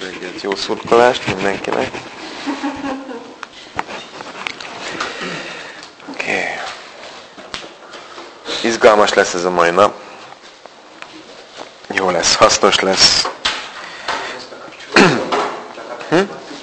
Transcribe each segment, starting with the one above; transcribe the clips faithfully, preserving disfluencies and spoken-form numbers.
reggelt, jó szurkolást mindenkinek. Oké. Okay. Izgalmas lesz ez a mai nap. Jó lesz, hasznos lesz. hm?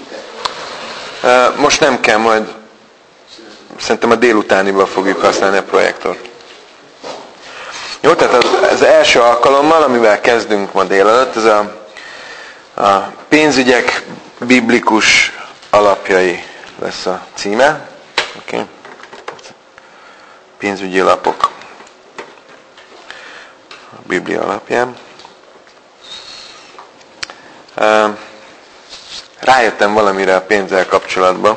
Most nem kell, majd szerintem a délutániban fogjuk használni a projektort. Jó, tehát az, az első alkalommal, amivel kezdünk ma délelőtt, ez a, a pénzügyek biblikus alapjai lesz a címe. Oké. Okay. Pénzügyi alapok a Biblia alapján. Rájöttem valamire a pénzzel kapcsolatban,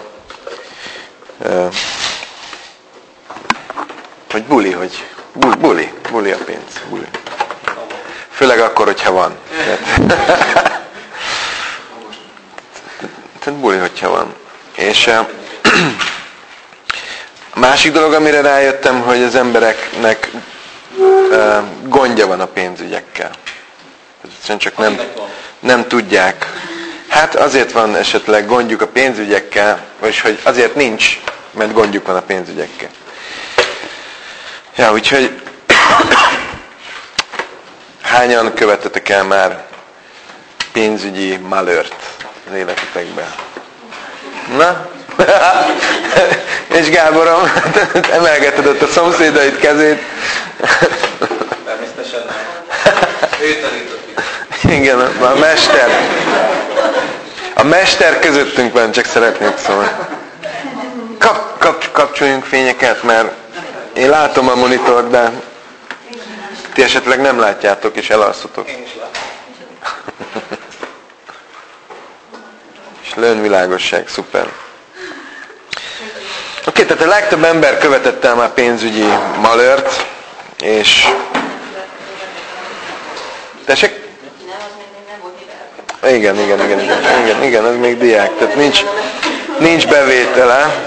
hogy buli, hogy buli, buli a pénz. Buli. Főleg akkor, hogyha van. Tehát buli, hogyha van. És a másik dolog, amire rájöttem, hogy az embereknek gondja van a pénzügyekkel. Egyszerűen csak nem, nem tudják. Hát azért van esetleg gondjuk a pénzügyekkel, vagyis hogy azért nincs, mert gondjuk van a pénzügyekkel. Ja, úgyhogy hányan követtetek el már pénzügyi malőrt az életetekben? Na? És Gáborom, emelgeted ott a szomszédaid kezét. Természetesen nem. Ő tanított. Igen, a mester. A mester közöttünk van, csak szeretnék szólni. Kap, kap, kapcsoljunk fényeket, mert én látom a monitort, de ti esetleg nem látjátok, és elalszotok. Én is látom. És lőnvilágosság, szuper. Oké, okay, tehát a legtöbb ember követette el már pénzügyi malőrt, és... Tessék? Igen, igen, igen, igen, igen, igen, ez még diák, tehát nincs, nincs bevétele.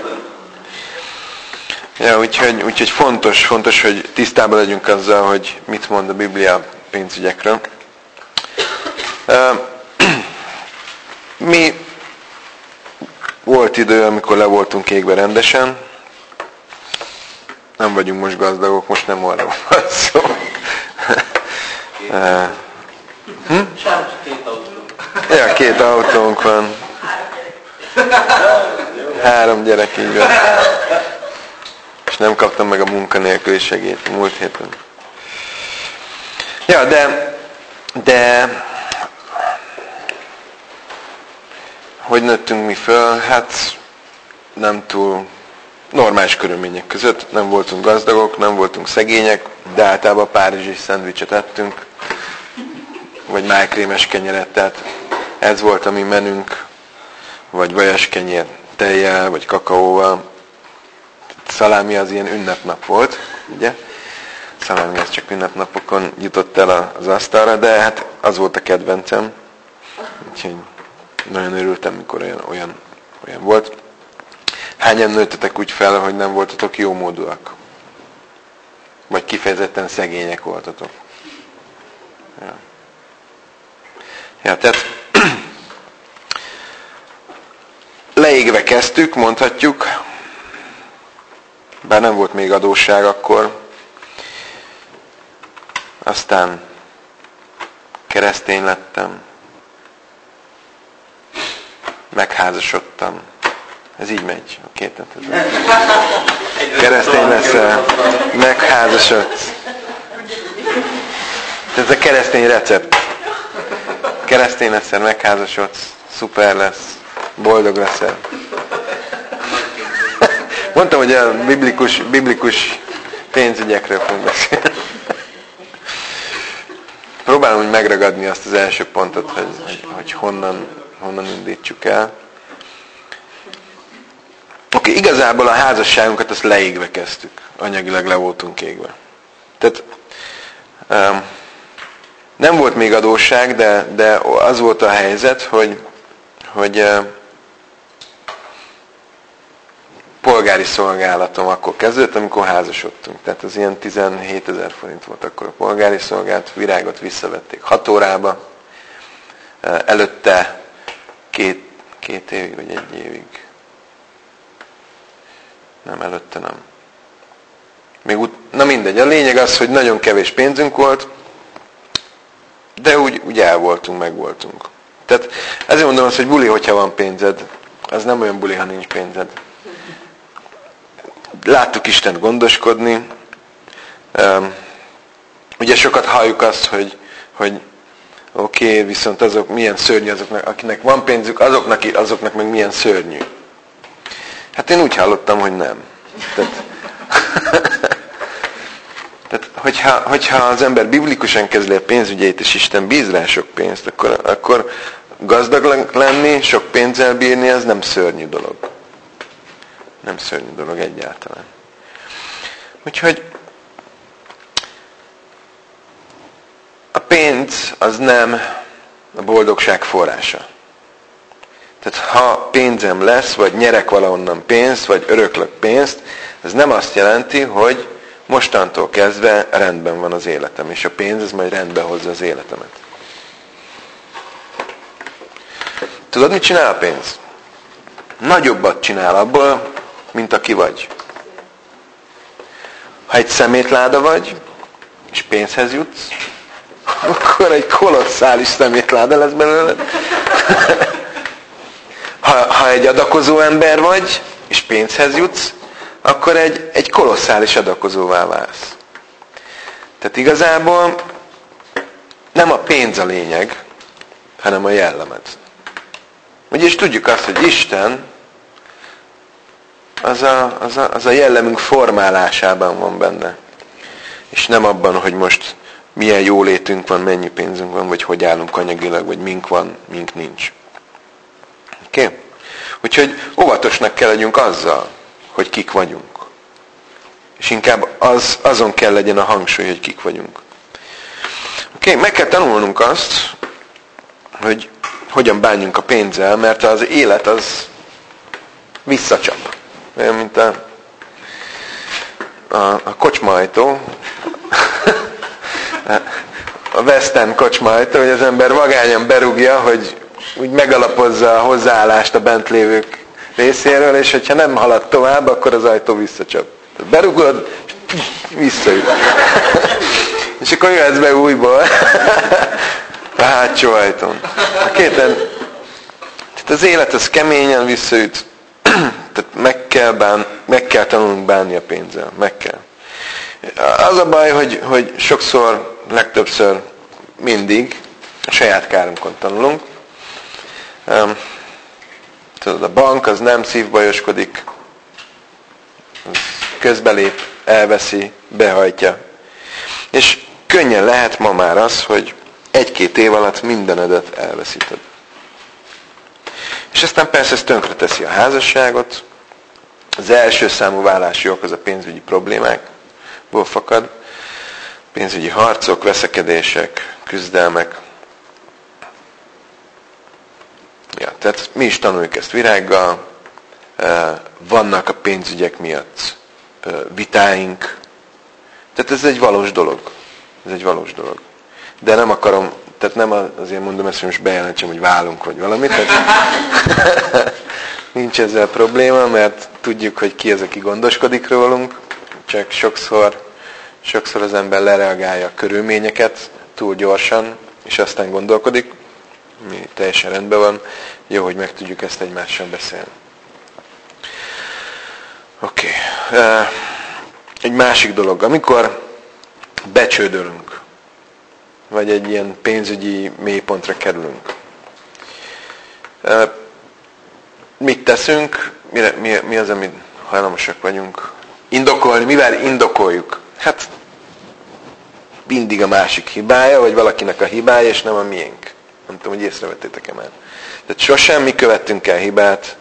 Ja, úgyhogy, úgyhogy fontos, fontos, hogy tisztában legyünk azzal, hogy mit mond a Biblia pénzügyekről. Mi volt idő, amikor le voltunk égve rendesen. Nem vagyunk most gazdagok, most nem arra van szó. Hm? Két autónk. Ja, két autónk van. Három gyerek, így van. És nem kaptam meg a munkanélküli segélyt múlt héten. Ja, de, de hogy nőttünk mi föl? Hát nem túl normális körülmények között. Nem voltunk gazdagok, nem voltunk szegények, de általában párizsi szendvicset ettünk, vagy májkrémes kenyeret, tehát ez volt a mi menünk, vagy vajaskenyér tejjel, vagy kakaóval. Szalámi az ilyen ünnepnap volt, ugye? Szalámi az csak ünnepnapokon jutott el az asztalra, de hát az volt a kedvencem. Úgyhogy nagyon örültem, mikor olyan, olyan, olyan volt. Hányan nőttetek úgy fel, hogy nem voltatok jómódúak? Vagy kifejezetten szegények voltatok? Ja. Ja, tehát leégve kezdtük, mondhatjuk, bár nem volt még adósság akkor. Aztán keresztény lettem, megházasodtam. Ez így megy, oké? Okay, keresztény leszel, megházasodsz. Ez a keresztény recept. Keresztény leszel, megházasodsz, szuper lesz, boldog leszel. Mondtam, hogy a biblikus, biblikus pénzügyekről fogunk beszélni. Próbálom úgy megragadni azt az első pontot, hogy, hogy, hogy honnan, honnan indítsuk el. Oké, okay, igazából a házasságunkat azt leégve kezdtük. Anyagilag le voltunk égve. Tehát um, nem volt még adósság, de, de az volt a helyzet, hogy, hogy uh, polgári szolgálatom akkor kezdődött, amikor házasodtunk. Tehát az ilyen tizenhétezer forint volt akkor a polgári szolgálat, virágot visszavették hat órába. előtte két, két évig, vagy egy évig. Nem, előtte nem. Még ut- Na mindegy, a lényeg az, hogy nagyon kevés pénzünk volt, de úgy, úgy el voltunk, meg voltunk. Tehát ezért mondom azt, hogy buli, hogyha van pénzed. Az nem olyan buli, ha nincs pénzed. Láttuk Istent gondoskodni. Um, ugye sokat halljuk azt, hogy, hogy oké, okay, viszont azok milyen szörnyű azoknak, akinek van pénzük, azoknak, azoknak meg milyen szörnyű. Hát én úgy hallottam, hogy nem. Tehát, Tehát, hogyha, hogyha az ember biblikusan kezeli a pénzügyeit, és Isten bíz rá sok pénzt, akkor, akkor gazdag lenni, sok pénzzel bírni, az nem szörnyű dolog. Nem szörnyű dolog egyáltalán. Úgyhogy a pénz az nem a boldogság forrása. Tehát ha pénzem lesz, vagy nyerek valahonnan pénzt, vagy öröklök pénzt, ez nem azt jelenti, hogy mostantól kezdve rendben van az életem, és a pénz ez majd rendbe hozza az életemet. Tudod, mit csinál a pénz? Nagyobbat csinál abból, mint aki vagy. Ha egy szemétláda vagy, és pénzhez jutsz, akkor egy kolosszális szemétláda lesz belőled. Ha, ha egy adakozó ember vagy, és pénzhez jutsz, akkor egy, egy kolosszális adakozóvá válsz. Tehát igazából nem a pénz a lényeg, hanem a jellemed. Ugyis tudjuk azt, hogy Isten az a, az, a, az a jellemünk formálásában van benne. És nem abban, hogy most milyen jólétünk van, mennyi pénzünk van, vagy hogy állunk anyagilag, vagy mink van, mink nincs. Oké? Okay? Úgyhogy óvatosnak kell legyünk azzal, hogy kik vagyunk. És inkább az, azon kell legyen a hangsúly, hogy kik vagyunk. Oké, okay, meg kell tanulnunk azt, hogy hogyan bánjunk a pénzzel, mert az élet az visszacsap. Olyan, mint a, a, a kocsmaajtó, a West End kocsmaajtó, hogy az ember vagányan berúgja, hogy úgy megalapozza a hozzáállást a bent lévők részéről, és hogyha nem halad tovább, akkor az ajtó visszacsap. Berugod, és visszaüt. És akkor jöhetsz be újból a hátsó ajtón. A kéten, tehát az élet az keményen visszaüt, tehát meg kell, bán, meg kell tanulnunk bánni a pénzzel. Meg kell. Az a baj, hogy, hogy sokszor, legtöbbször, mindig a saját kárunkon tanulunk. Um, tudod, a bank az nem szívbajoskodik, közbelép, elveszi, behajtja. És könnyen lehet ma már az, hogy egy-két év alatt mindenedet elveszíted. És aztán persze ez tönkreteszi a házasságot. Az első számú válási ok az a pénzügyi problémákból fakad. Pénzügyi harcok, veszekedések, küzdelmek. Ja, tehát mi is tanuljuk ezt virággal. Vannak a pénzügyek miatt vitáink. Tehát ez egy valós dolog. Ez egy valós dolog. De nem akarom, tehát nem azért mondom ezt, hogy most bejelentsem, hogy válunk, vagy valamit. Tehát nincs ezzel probléma, mert tudjuk, hogy ki az, aki gondoskodik rólunk. Csak sokszor, sokszor az ember lereagálja a körülményeket túl gyorsan, és aztán gondolkodik. Mi teljesen rendben van. Jó, hogy meg tudjuk ezt egymással beszélni. Oké. Okay. Egy másik dolog. Amikor becsődölünk, vagy egy ilyen pénzügyi mélypontra kerülünk. Mit teszünk? Mi, mi, mi az, amit hajlamosak vagyunk? Indokolni. Mivel indokoljuk? Hát mindig a másik hibája, vagy valakinek a hibája, és nem a miénk. Nem tudom, hogy észrevettétek-e már. Tehát sosem mi követtünk el hibát.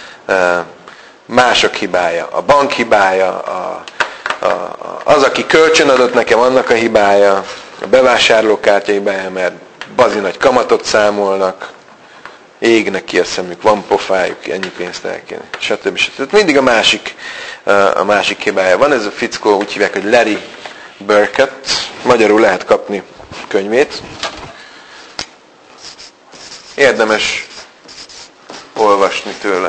Mások hibája. A bank hibája, a, a, a, az, aki kölcsön adott nekem, annak a hibája, a bevásárlókártya hibája, mert bazi nagy kamatot számolnak, égnek ki a szemük, van pofájuk, ennyi pénzt el kéne, stb. stb. Tehát mindig a másik, a másik hibája. Van ez a fickó, úgy hívják, hogy Larry Burkett, magyarul lehet kapni könyvét. érdemes olvasni tőle.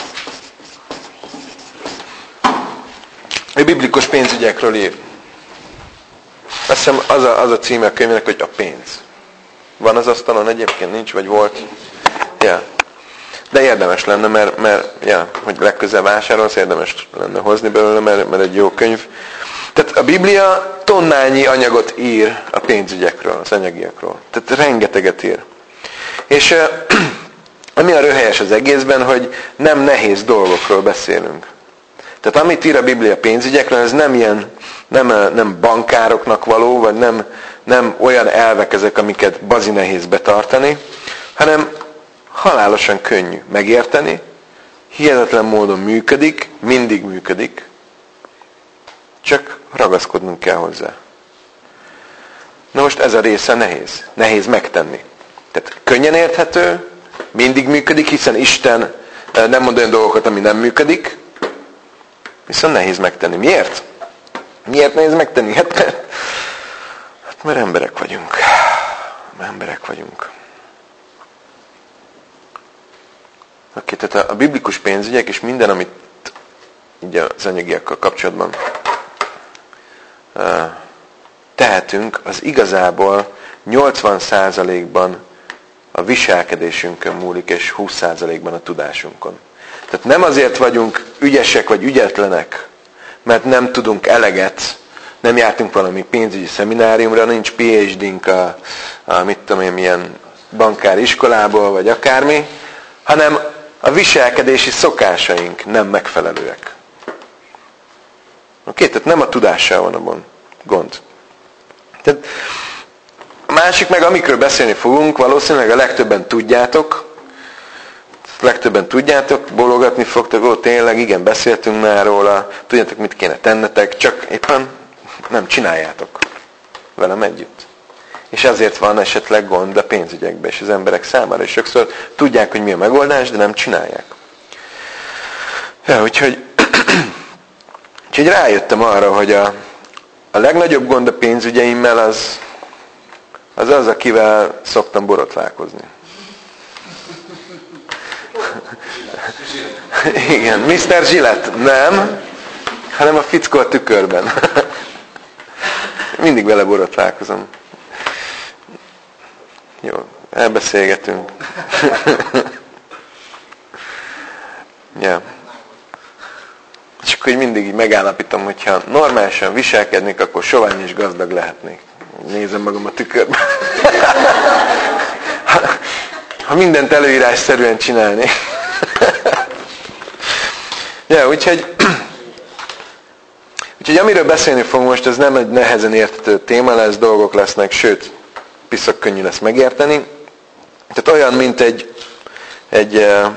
Egy biblikus pénzügyekről ír. Azt hiszem az a, az a címe a könyvnek, hogy a pénz. Van az asztalon egyébként? Nincs, vagy volt? Ja. De érdemes lenne, mert, mert ja, hogy legközelebb vásárolsz, érdemes lenne hozni belőle, mert, mert egy jó könyv. Tehát a Biblia tonnányi anyagot ír a pénzügyekről, az anyagiakról. Tehát rengeteget ír. És ami a röhelyes az egészben, hogy nem nehéz dolgokról beszélünk. Tehát amit ír a Biblia pénzügyekről, ez nem ilyen, nem, nem bankároknak való, vagy nem, nem olyan elvek ezek, amiket bazi nehéz betartani, hanem halálosan könnyű megérteni, hihetetlen módon működik, mindig működik, csak ragaszkodnunk kell hozzá. Na most ez a része nehéz. Nehéz megtenni. Tehát könnyen érthető, mindig működik, hiszen Isten nem mond olyan dolgokat, ami nem működik, viszont nehéz megtenni. Miért? Miért nehéz megtenni? Hát mert, hát mert emberek vagyunk. Mert emberek vagyunk. Oké, tehát a biblikus pénzügyek és minden, amit így az anyagiakkal kapcsolatban tehetünk, az igazából nyolcvan százalékban a viselkedésünkön múlik, és húsz százalékban a tudásunkon. Tehát nem azért vagyunk ügyesek vagy ügyetlenek, mert nem tudunk eleget, nem jártunk valami pénzügyi szemináriumra, nincs pé há dé-nk a, a mit tudom én, milyen bankári iskolából, vagy akármi, hanem a viselkedési szokásaink nem megfelelőek. Oké, tehát nem a tudással van a gond. Tehát a másik meg, amikről beszélni fogunk, valószínűleg a legtöbben tudjátok, legtöbben tudjátok, bólogatni fogtok, ó, tényleg, igen, beszéltünk már róla, tudjátok, mit kéne tennetek, csak éppen nem csináljátok velem együtt. És ezért van esetleg gond a pénzügyekben és az emberek számára, és sokszor tudják, hogy mi a megoldás, de nem csinálják. Ja, úgyhogy, úgyhogy rájöttem arra, hogy a, a legnagyobb gond a pénzügyeimmel az az, az akivel szoktam borotválkozni. Igen, miszter Gillette, nem, hanem a fickó a tükörben. Mindig vele borotválkozom. Jó, elbeszélgetünk. Ja. És akkor mindig így megállapítom, hogyha normálisan viselkednék, akkor sovány és gazdag lehetnék. Nézem magam a tükörben. Ha mindent előírásszerűen csinálnék. Ja, úgyhogy, úgyhogy amiről beszélni fogunk most, ez nem egy nehezen érthető téma lesz, dolgok lesznek, sőt, piszok könnyű lesz megérteni. Tehát olyan, mint egy, egy uh,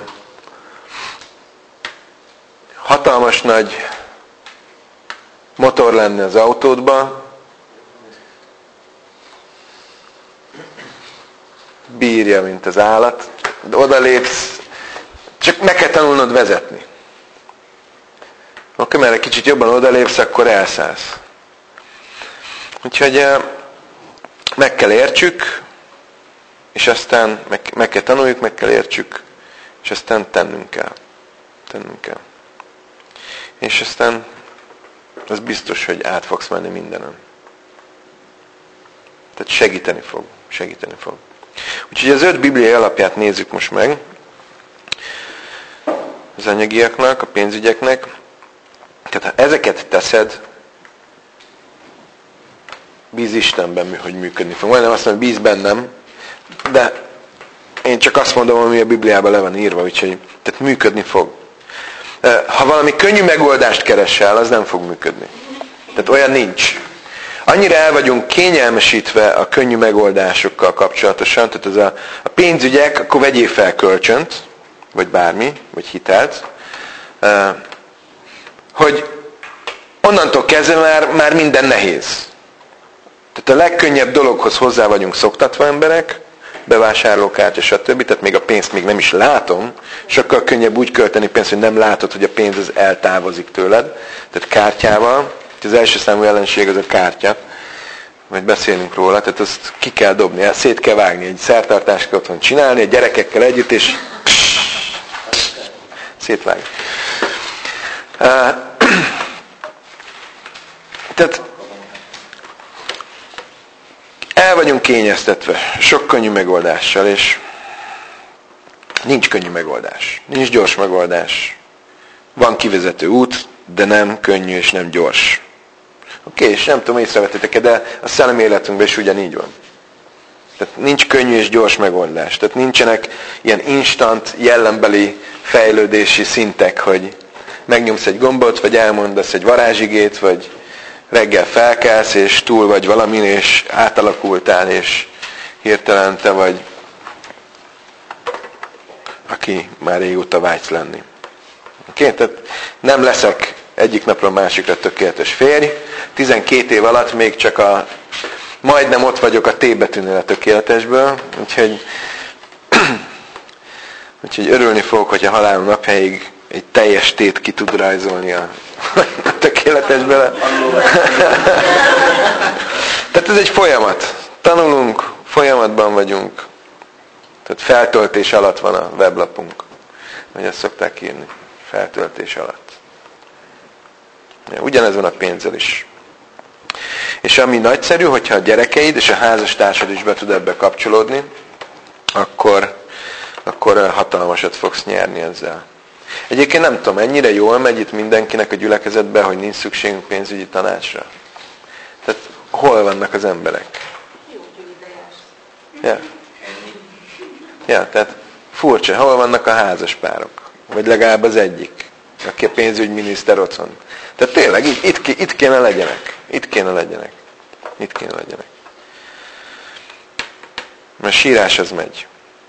hatalmas nagy motor lenne az autódban, bírja, mint az állat, de odalépsz, csak meg kell tanulnod vezetni. Akkor mert egy kicsit jobban odalépsz, akkor elszállsz. Úgyhogy meg kell értsük, és aztán meg, meg kell tanuljuk, meg kell értsük, és aztán tennünk kell. Tennünk kell. És aztán az biztos, hogy át fogsz menni mindenen. Tehát segíteni fog. Segíteni fog. Úgyhogy az öt bibliai alapját nézzük most meg. Az anyagiaknak, a pénzügyeknek. Tehát ha ezeket teszed, bíz Istenben, hogy működni fog. Majdnem azt mondom, bíz bennem, de én csak azt mondom, ami a Bibliában le van írva, úgyhogy tehát működni fog. Ha valami könnyű megoldást keresel, az nem fog működni. Tehát olyan nincs. Annyira el vagyunk kényelmesítve a könnyű megoldásokkal kapcsolatosan, tehát ez a, a pénzügyek, akkor vegyél fel kölcsönt, vagy bármi, vagy hitelt, hogy onnantól kezdve már, már minden nehéz. Tehát a legkönnyebb dologhoz hozzá vagyunk szoktatva emberek, bevásárlókártya, stb. Tehát még a pénzt még nem is látom, sokkal könnyebb úgy költeni pénzt, hogy nem látod, hogy a pénz az eltávozik tőled. Tehát kártyával. Az első számú ellenség az a kártya. vagy beszélünk róla, tehát azt ki kell dobni, szét kell vágni, egy szertartást kell otthon csinálni, a gyerekekkel együtt, és szétvágni. Tehát el vagyunk kényeztetve sok könnyű megoldással, és nincs könnyű megoldás. Nincs gyors megoldás. Van kivezető út, de nem könnyű és nem gyors. Oké, okay, és nem tudom, észrevettétek-e, de a szellemi életünkben is ugyanígy van. Tehát nincs könnyű és gyors megoldás. Tehát nincsenek ilyen instant, jellembeli fejlődési szintek, hogy megnyomsz egy gombot, vagy elmondasz egy varázsigét, vagy reggel felkelsz, és túl vagy valamin, és átalakultál, és hirtelen te vagy, aki már régóta vágysz lenni. Oké? Okay? Tehát nem leszek egyik napról másikra tökéletes férj. tizenkét év alatt még csak a majdnem ott vagyok a T betűnél a tökéletesből, úgyhogy, úgyhogy örülni fogok, hogyha halálom napjáig egy teljes tét ki tud rajzolni a, a tökéletesből. Tehát ez egy folyamat. Tanulunk, folyamatban vagyunk. Tehát feltöltés alatt van a weblapunk. Vagy ezt szokták írni. Feltöltés alatt. Ugyanez van a pénzzel is. És ami nagyszerű, hogyha a gyerekeid és a házastársad is be tud ebbe kapcsolódni, akkor, akkor hatalmasat fogsz nyerni ezzel. Egyébként nem tudom, ennyire jól megy itt mindenkinek a gyülekezetben, hogy nincs szükségünk pénzügyi tanácsra. Tehát hol vannak az emberek? Ja. Ja, tehát furcsa, hol vannak a házaspárok? Vagy legalább az egyik, aki a pénzügyminiszter otthon. Tehát tényleg, itt, itt, itt kéne legyenek. Itt kéne legyenek. Itt kéne legyenek. Mert sírás az megy.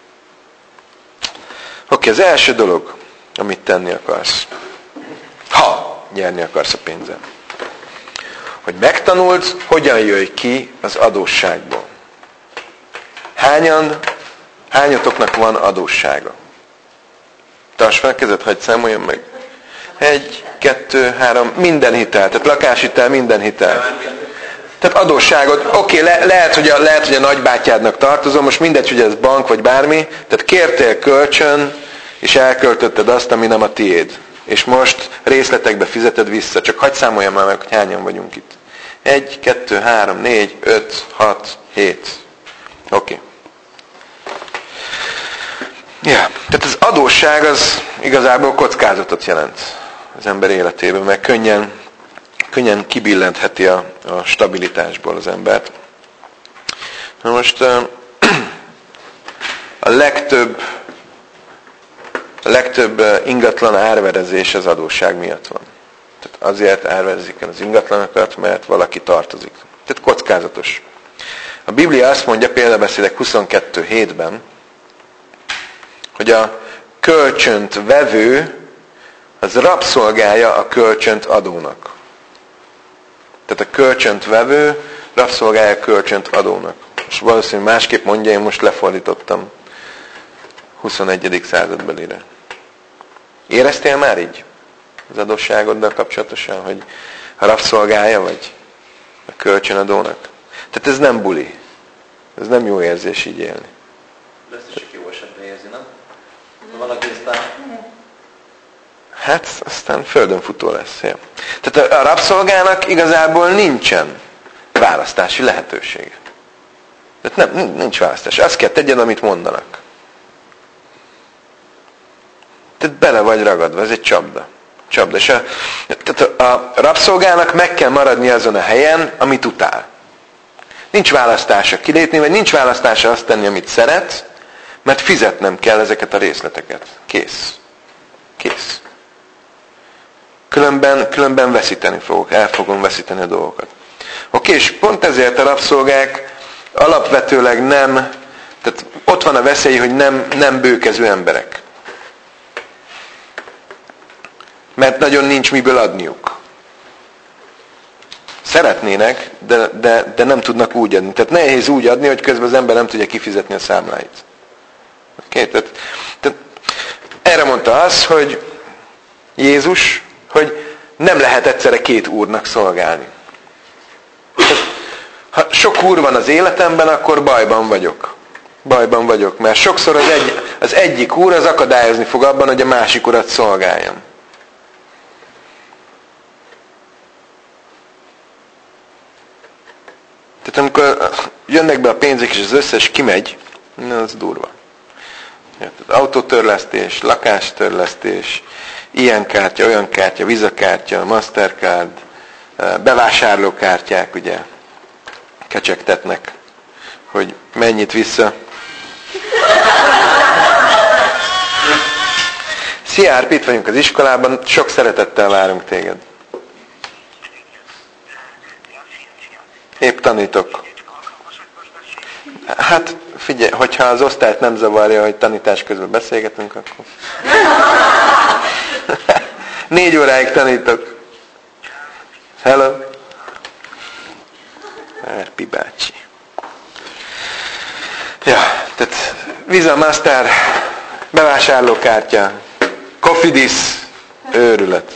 Oké, az első dolog, amit tenni akarsz. Ha nyerni akarsz a pénzzel. Hogy megtanuld, hogyan jöjj ki az adósságból. Hányan, hányatoknak van adóssága? Tarts fel kezed, hagyj számoljon meg. Egy, kettő, három, minden hitel. Tehát lakáshitel, minden hitel. Tehát adósságod, oké, okay, le, lehet, hogy a, lehet, hogy a nagybátyádnak tartozom, most mindegy, hogy ez bank vagy bármi, tehát kértél kölcsön, és elköltötted azt, ami nem a tiéd. És most részletekbe fizeted vissza. Csak hadd számoljam már meg, hogy hányan vagyunk itt. Egy, kettő, három, négy, öt, hat, hét. Oké. Okay. Ja, tehát az adósság az igazából kockázatot jelent az ember életében, mert könnyen, könnyen kibillentheti a, a stabilitásból az embert. Na most a legtöbb, a legtöbb ingatlan árverezés az adósság miatt van. Tehát azért árverezik el az ingatlanokat, mert valaki tartozik. Tehát kockázatos. A Biblia azt mondja, példabeszédek huszonkettő hétben, hogy a kölcsönt vevő az rabszolgája a kölcsönt adónak. Tehát a kölcsönt vevő rabszolgája a kölcsönt adónak. És valószínűleg másképp mondja, én most lefordítottam huszonegyedik századbelire. Éreztél már így az adósságoddal kapcsolatosan, hogy a rabszolgája vagy a kölcsönadónak? Tehát ez nem buli. Ez nem jó érzés így élni. De ezt is jó esetben érzi, nem? Valaki aztán... Hát aztán földön futó lesz. Ja. Tehát a rabszolgának igazából nincsen választási lehetősége. Tehát nem, nincs választás. Azt kell tegyen, amit mondanak. Tehát bele vagy ragadva, ez egy csapda. csapda. És a, tehát a rabszolgának meg kell maradni azon a helyen, amit utál. Nincs választása kilépni, vagy nincs választása azt tenni, amit szeret, mert fizetnem kell ezeket a részleteket. Kész. Kész. Különben, különben veszíteni fogok, el fogom veszíteni a dolgokat. Oké, és pont ezért a rabszolgák alapvetőleg nem, tehát ott van a veszély, hogy nem, nem bőkező emberek. Mert nagyon nincs miből adniuk. Szeretnének, de, de, de nem tudnak úgy adni. Tehát nehéz úgy adni, hogy közben az ember nem tudja kifizetni a számláit. Oké, tehát, tehát erre mondta az, hogy Jézus, hogy nem lehet egyszerre két úrnak szolgálni. Tehát Ha sok úr van az életemben, akkor bajban vagyok. Bajban vagyok, mert sokszor az, egy, az egyik úr az akadályozni fog abban, hogy a másik urat szolgáljam. Tehát amikor jönnek be a pénzek, és az összes kimegy, az durva. Autótörlesztés, lakástörlesztés, ilyen kártya, olyan kártya, Visa-kártya, Mastercard, bevásárlókártyák, ugye, kecsegtetnek, hogy mennyit vissza. Szia, itt vagyunk az iskolában, sok szeretettel várunk téged. Épp tanítok. Hát figyelj, hogyha az osztályt nem zavarja, hogy tanítás közben beszélgetünk, akkor... Négy óráig tanítok. Hello. Erpi bácsi. Ja, tehát Visa, Master, bevásárlókártya, Cofidis, őrület.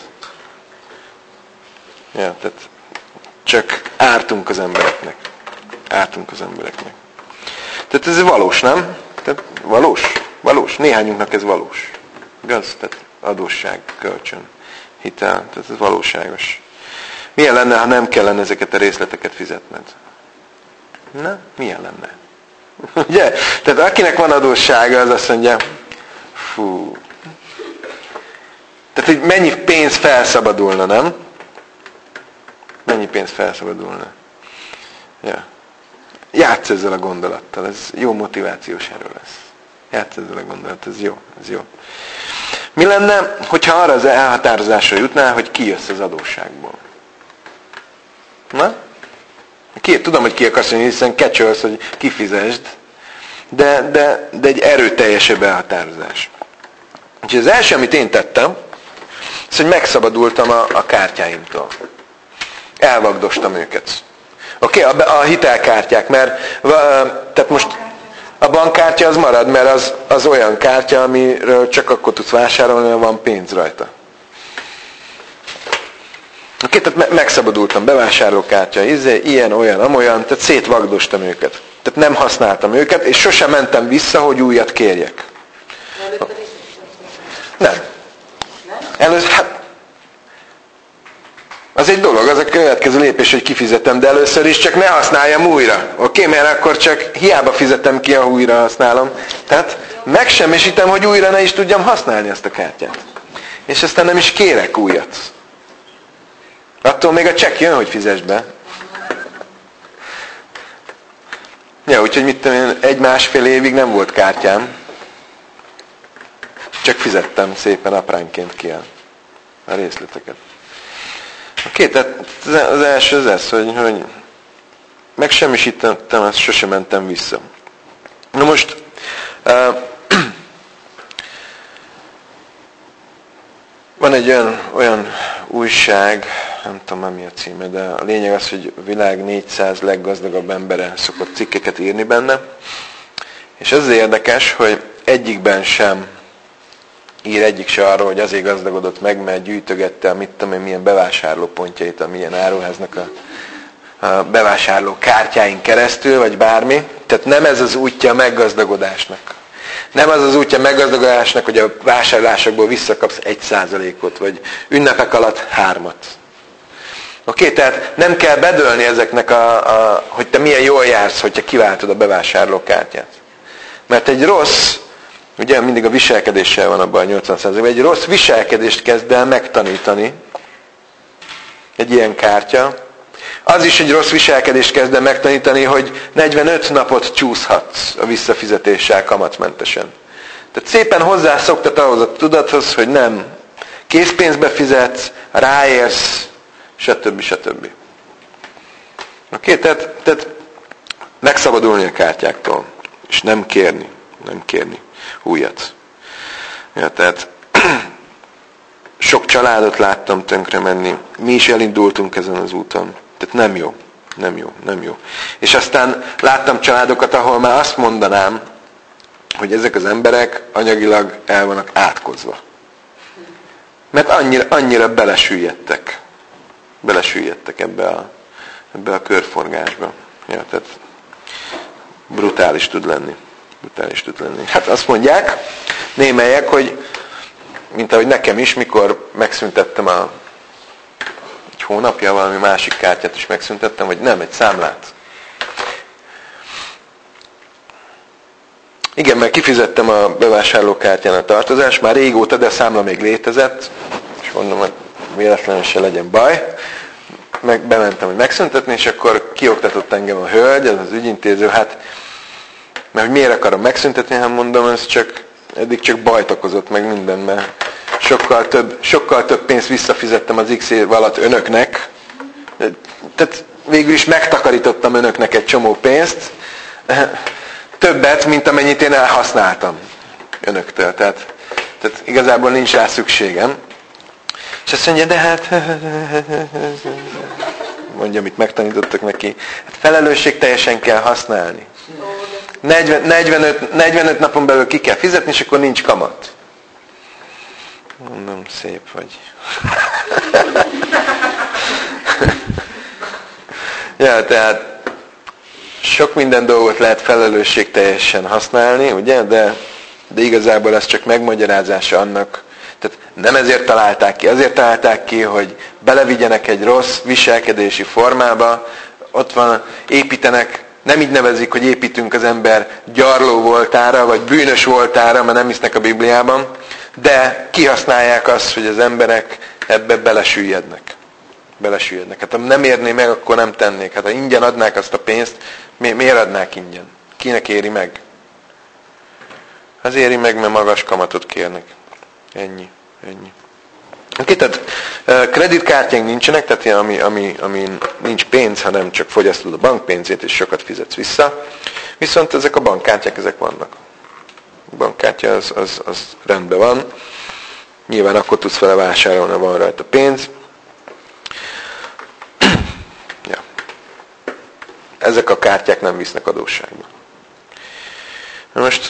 Ja, tehát csak ártunk az embereknek. Ártunk az embereknek. Tehát ez valós, nem? Tehát valós? Valós. Néhányunknak ez valós. Igaz? Tehát adósság, kölcsön, hitel. Tehát ez valóságos. Milyen lenne, ha nem kellene ezeket a részleteket fizetned? Na, milyen lenne? Ugye? Tehát akinek van adóssága, az azt mondja, fú. Tehát, hogy mennyi pénz felszabadulna, nem? Mennyi pénz felszabadulna? Ja. Játsz ezzel a gondolattal, ez jó motivációs erő lesz. Játsz ezzel a gondolattal, ez jó, ez jó. Mi lenne, hogyha arra az elhatározásra jutnál, hogy kijössz az adósságból? Na? Ki, tudom, hogy ki akarsz jönni, hiszen kecsölsz, hogy kifizesd, de, de, de egy erőteljesebb elhatározás. Úgyhogy az első, amit én tettem, az, hogy megszabadultam a, a kártyáimtól. Elvagdostam őket. Oké, okay, a, a hitelkártyák, mert tehát most a bankkártya az marad, mert az, az olyan kártya, amiről csak akkor tudsz vásárolni, ha van pénz rajta. Oké, okay, tehát megszabadultam, bevásárlókártya, ilyen, olyan, amolyan, tehát szétvagdostam őket. Tehát nem használtam őket, és sosem mentem vissza, hogy újat kérjek. Nem. Először, hát, az egy dolog, az a következő lépés, hogy kifizetem, de először is csak ne használjam újra. Oké, okay, mert akkor csak hiába fizetem ki, ha újra használom. Tehát megsemmisítem, hogy újra ne is tudjam használni ezt a kártyát. És aztán nem is kérek újat. Attól még a csekk jön, hogy fizess be. Ja, úgyhogy mit tudom én, egy-másfél évig nem volt kártyám. Csak fizettem szépen apránként ki a részleteket. Oké, tehát az első az ez, hogy, hogy megsemmisítettem, ezt sosem mentem vissza. Na most, uh, van egy olyan, olyan újság, nem tudom már mi a címe, de a lényeg az, hogy a világ négyszáz leggazdagabb embere szokott cikkeket írni benne, és az érdekes, hogy egyikben sem ír egyik se arról, hogy azért gazdagodott meg, mert gyűjtögette a mit tudom én, milyen bevásárlópontjait a milyen áruháznak a, a bevásárló kártyáin keresztül, vagy bármi. Tehát nem ez az útja a meggazdagodásnak. Nem az az útja a meggazdagodásnak, hogy a vásárlásokból visszakapsz egy százalékot, vagy ünnepek alatt hármat. Oké, okay, tehát nem kell bedőlni ezeknek, a, a, hogy te milyen jól jársz, hogyha kiváltod a bevásárló kártyát. Mert egy rossz, ugye mindig a viselkedéssel van abban a nyolcvan százalékban, egy rossz viselkedést kezd el megtanítani, egy ilyen kártya. Az is egy rossz viselkedést kezd el megtanítani, hogy negyvenöt napot csúszhatsz a visszafizetéssel kamatmentesen. Tehát szépen hozzászoktat ahhoz a tudathoz, hogy nem készpénzbe fizetsz, ráérsz, stb. stb. Oké, okay, tehát, tehát megszabadulni a kártyáktól, és nem kérni, nem kérni újat. Ja, tehát sok családot láttam tönkre menni, mi is elindultunk ezen az úton. Tehát nem jó, nem jó, nem jó. És aztán láttam családokat, ahol már azt mondanám, hogy ezek az emberek anyagilag el vannak átkozva. Mert annyira, annyira belesüllyedtek. Belesüllyedtek ebbe a, ebbe a körforgásba. Ja, tehát brutális tud lenni. Brutális tud lenni. Hát azt mondják némelyek, hogy mint ahogy nekem is, mikor megszüntettem a egy hónapja valami másik kártyát is megszüntettem, vagy nem, egy számlát. Igen, mert kifizettem a bevásárlókártyán a tartozást, már régóta, de a számla még létezett, és mondom, hogy véletlenül se legyen baj. Meg bementem, hogy megszüntetni, és akkor kioktatott engem a hölgy, az ügyintéző, hát, mert hogy miért akarom megszüntetni, hát mondom, ez csak, eddig csak bajt okozott meg minden, mert sokkal több, sokkal több pénzt visszafizettem az X év alatt önöknek, tehát végül is megtakarítottam önöknek egy csomó pénzt, többet, mint amennyit én elhasználtam önöktől, tehát, tehát igazából nincs rá szükségem. És azt mondja, de hát, mondja, amit megtanítottak neki, hát felelősség teljesen kell használni. negyven, negyvenöt, negyvenöt napon belül ki kell fizetni, és akkor nincs kamat. Mondom, szép vagy. Ja, tehát sok minden dolgot lehet felelősség teljesen használni, ugye, de, de igazából ez csak megmagyarázása annak, tehát nem ezért találták ki, azért találták ki, hogy belevigyenek egy rossz viselkedési formába, ott van, építenek, nem így nevezik, hogy építünk az ember gyarló voltára, vagy bűnös voltára, mert nem hisznek a Bibliában, de kihasználják azt, hogy az emberek ebbe belesüllyednek. Belesüllyednek. Hát ha nem érné meg, akkor nem tennék. Hát ha ingyen adnák azt a pénzt, mi, miért adnák ingyen? Kinek éri meg? Az éri meg, mert magas kamatot kérnek. Ennyi. Ennyi. Oké, tehát kreditkártyánk nincsenek, tehát ami, ami, ami nincs pénz, hanem csak fogyasztod a bankpénzét, és sokat fizetsz vissza. Viszont ezek a bankkártyák, ezek vannak. A bankkártya az, az, az rendben van. Nyilván akkor tudsz vele vásárolni, ha van rajta pénz. Ja. Ezek a kártyák nem visznek adósságba. Na most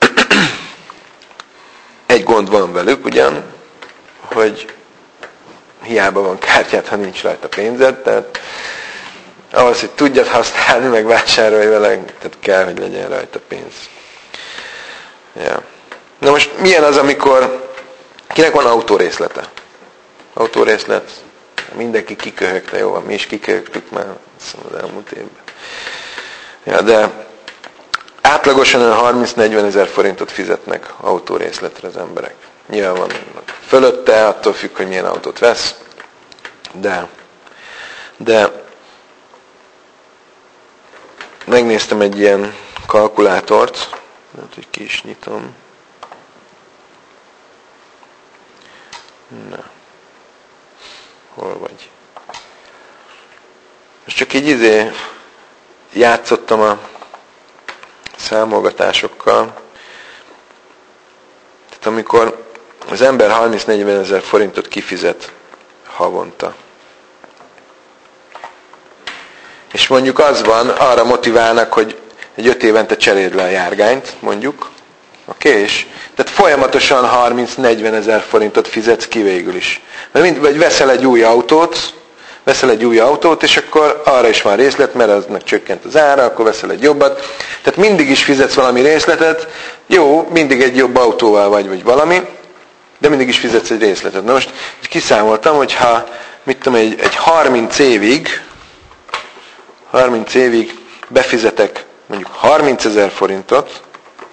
egy gond van velük ugyan, hogy hiába van kártyát, ha nincs rajta pénzed, tehát ahhoz, hogy tudjad használni, meg vásárolj vele, tehát kell, hogy legyen rajta pénz. Ja. Na most milyen az, amikor kinek van autórészlete? Autórészlet, mindenki kiköhögte, jó van, mi is kiköhögtük már az elmúlt évben. Ja, de átlagosan olyan harminc-negyven ezer forintot fizetnek autórészletre az emberek. Nyilván van fölötte, attól függ, hogy milyen autót vesz, de, de megnéztem egy ilyen kalkulátort, lehet, hogy ki is nyitom. Na. Hol vagy? Most csak így izé játszottam a számolgatásokkal. Tehát amikor az ember harminc-negyven ezer forintot kifizet havonta, és mondjuk az van, arra motiválnak, hogy egy öt évente cseréld le a járgányt, mondjuk, oké, okay, és tehát folyamatosan harminc-negyven ezer forintot fizetsz ki végül is. Mert mind, vagy veszel egy új autót, veszel egy új autót, és akkor arra is van részlet, mert aznak csökkent az ára, akkor veszel egy jobbat. Tehát mindig is fizetsz valami részletet, jó, mindig egy jobb autóval vagy, vagy valami, de mindig is fizetsz egy részletet. Na most kiszámoltam, hogy ha, mit tudom, egy, egy harminc évig, harminc évig befizetek mondjuk harminc ezer forintot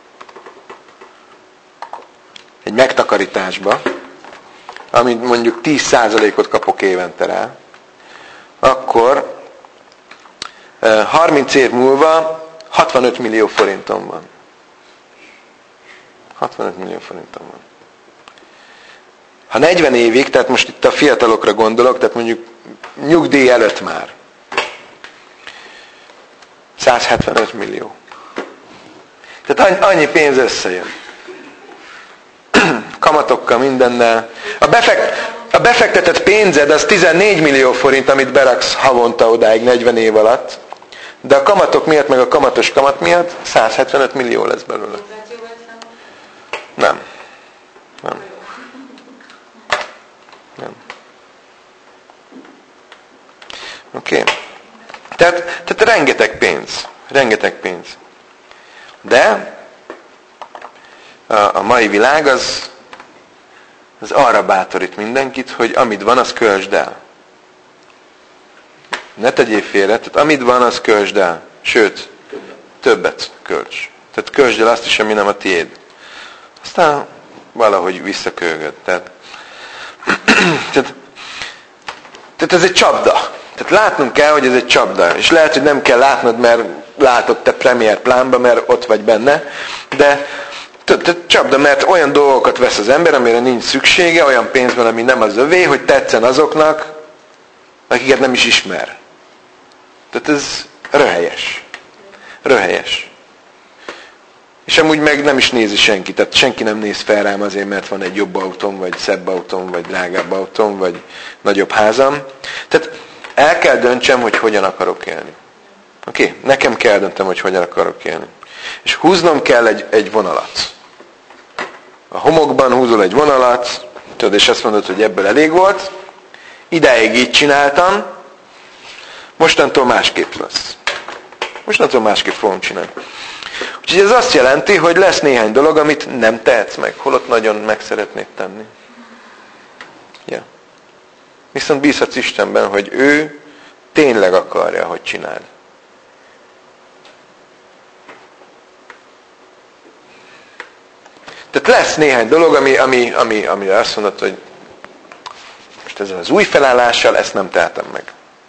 egy megtakarításba, amit mondjuk tíz százalékot kapok évente rá, akkor harminc év múlva hatvanöt millió forintom van. hatvanöt millió forintom van. Ha negyven évig, tehát most itt a fiatalokra gondolok, tehát mondjuk nyugdíj előtt már, százhetvenöt millió. Tehát annyi pénz összejön. Kamatokkal, mindennel. A, befekt, a befektetett pénzed az tizennégy millió forint, amit beraksz havonta odáig negyven év alatt, de a kamatok miatt, meg a kamatos kamat miatt százhetvenöt millió lesz belőle. Nem. Nem. Nem. Oké. Okay. Tehát, tehát rengeteg pénz. Rengeteg pénz. De a, a mai világ az, az arra bátorít mindenkit, hogy amit van, az költsd el. Ne tegyél félre, tehát amit van, az költsd el. Sőt, többet költs. Tehát költsd el azt is, ami nem a tiéd. Aztán valahogy visszakölgöd. Tehát, tehát, tehát ez egy csapda. Tehát látnunk kell, hogy ez egy csapda. És lehet, hogy nem kell látnod, mert látod te Premiere plánba, mert ott vagy benne. De tehát csapda, mert olyan dolgokat vesz az ember, amire nincs szüksége, olyan pénzben, ami nem az övé, hogy tetszen azoknak, akiket nem is ismer. Tehát ez röhelyes. Röhelyes. És amúgy meg nem is nézi senki. Tehát senki nem néz fel rám azért, mert van egy jobb autóm, vagy szebb autóm, vagy drágább autóm, vagy nagyobb házam. Tehát el kell döntsem, hogy hogyan akarok élni. Oké? Okay? Nekem kell döntem, hogy hogyan akarok élni. És húznom kell egy, egy vonalat. A homokban húzol egy vonalat, tudod, és azt mondod, hogy ebből elég volt. Idáig így csináltam, mostantól másképp lesz. Mostantól másképp fogom csinálni. Úgyhogy ez azt jelenti, hogy lesz néhány dolog, amit nem tehetsz meg, holott nagyon meg szeretnéd tenni. Ja. Viszont bízhatsz Istenben, hogy ő tényleg akarja, hogy csináld. Tehát lesz néhány dolog, ami, ami, ami, amire azt mondod, hogy most ezzel az új felállással ezt nem tehetem meg.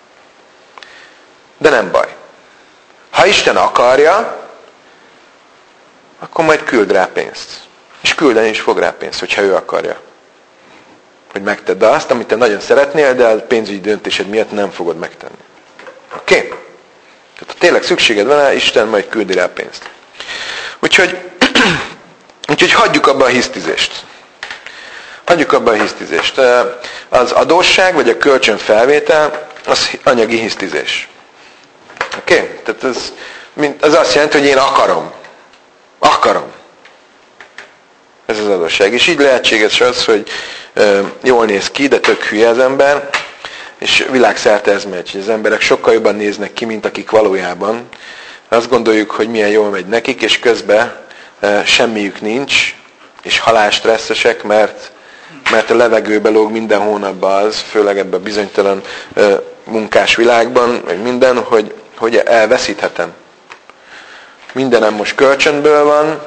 De nem baj. Ha Isten akarja, akkor majd küld rá pénzt. És küldeni is fog rá pénzt, hogyha ő akarja. Hogy megtedd azt, amit te nagyon szeretnél, de a pénzügyi döntésed miatt nem fogod megtenni. Oké? Okay? Tehát ha tényleg szükséged van rá, Isten majd küldi rá pénzt. Úgyhogy, úgyhogy hagyjuk abba a hisztizést. Hagyjuk abba a hisztizést. Az adósság, vagy a kölcsönfelvétel, az anyagi hisztizés. Oké? Okay? Tehát ez, az azt jelenti, hogy én akarom. Akarom. Ez az adósság. És így lehetséges az, hogy e, jól néz ki, de tök hülye az ember, és világszerte ez megy. Az emberek sokkal jobban néznek ki, mint akik valójában. Azt gondoljuk, hogy milyen jól megy nekik, és közben e, semmiük nincs, és halálstresszesek, mert, mert a levegőbe lóg minden hónapban az, főleg ebben a bizonytalan e, munkás világban, meg minden, hogy, hogy elveszíthetem. Mindenem most kölcsönből van,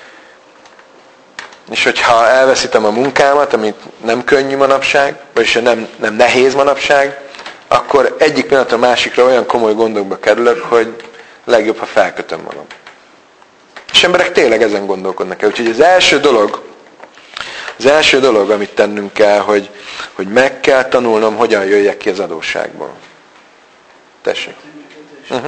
és hogyha elveszítem a munkámat, amit nem könnyű manapság, vagyis nem, nem nehéz manapság, akkor egyik pillanatra másikra olyan komoly gondokba kerülök, hogy legjobb, ha felkötöm magam. És emberek tényleg ezen gondolkodnak el. Úgyhogy az első dolog, az első dolog, amit tennünk kell, hogy, hogy meg kell tanulnom, hogyan jöjjek ki az adósságból. Tessék. Uh-huh.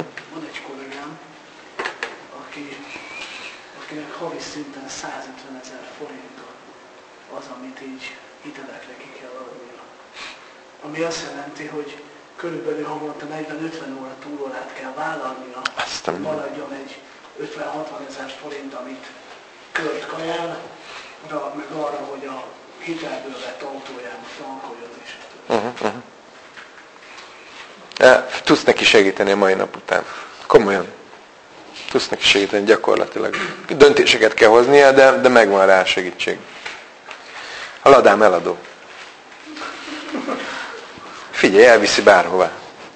Havi szinten százötven ezer forint az, amit így hitelekre ki kell adnia. Ami azt jelenti, hogy körülbelül havonta negyven-ötven óra túlórát kell vállalnia, hogy maradjon egy ötven-hatvan ezer forint, amit költ kajára, meg arra, hogy a hitelből vett autóján tankoljon is. Uh-huh, uh-huh. Tudsz neki segíteni a mai nap után. Komolyan. Tudsz neki segíteni gyakorlatilag. Döntéseket kell hoznia, de, de megvan rá a segítség. A ladám eladó. Figyelj, elviszi bárhová.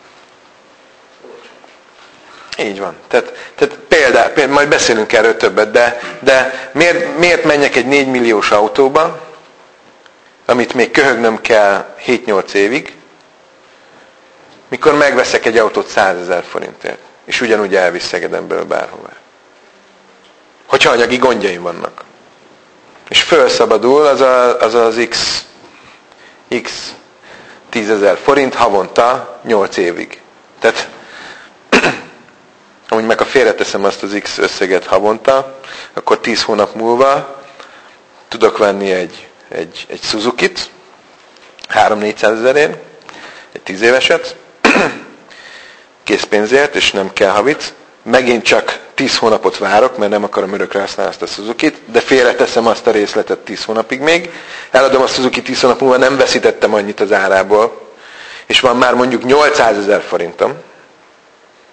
Így van. Tehát, tehát például, például, majd beszélünk erről többet, de, de miért, miért menjek egy négy milliós autóba, amit még köhögnöm kell hét-nyolc évig, mikor megveszek egy autót százezer forintért. És ugyanúgy elvisz Szegedemből bárhová. Hogyha anyagi gondjaim vannak. És felszabadul az a, az, az x, x tízezer forint havonta nyolc évig. Tehát, amúgy meg ha félreteszem azt az x összeget havonta, akkor tíz hónap múlva tudok venni egy, egy, egy Suzukit, három-négyszázezerért, egy tíz éveset, készpénzért, és nem kell havit. Megint csak tíz hónapot várok, mert nem akarom örökre használni azt a Suzukit, de félreteszem azt a részletet tíz hónapig még. Eladom a Suzuki tíz hónap múlva, nem veszítettem annyit az árából, és van már mondjuk nyolcszázezer forintom,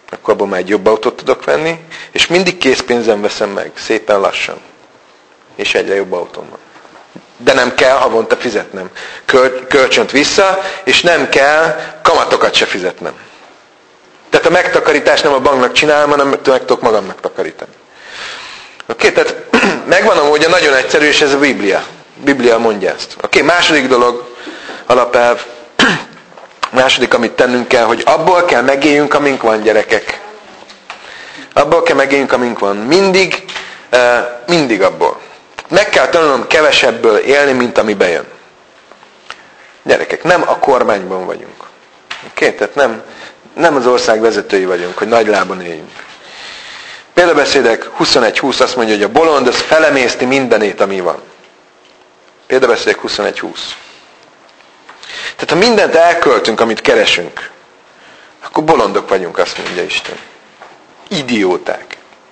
akkor abban már egy jobb autót tudok venni, és mindig készpénzen veszem meg, szépen lassan. És egyre jobb autóm van. De nem kell havonta fizetnem. Köl, kölcsönt vissza, és nem kell kamatokat se fizetnem. Tehát a megtakarítást nem a banknak csinálom, hanem meg tudok magamnak takarítani. Oké, okay, tehát megvan a módja, nagyon egyszerű, és ez a Biblia. Biblia mondja ezt. Oké, okay, második dolog, alapelv. Második, amit tennünk kell, hogy abból kell megéljünk, amink van, gyerekek. Abból kell megéljünk, amink van. Mindig, uh, mindig abból. Meg kell tanulnom kevesebből élni, mint ami bejön. Gyerekek, nem a kormányban vagyunk. Oké, okay? Tehát nem, nem az ország vezetői vagyunk, hogy nagy lábon éljünk. Példabeszédek huszonegy húsz azt mondja, hogy a bolond az felemészti mindenét, ami van. Példabeszédek huszonegy húsz. Tehát ha mindent elköltünk, amit keresünk, akkor bolondok vagyunk, azt mondja Isten. Idióták.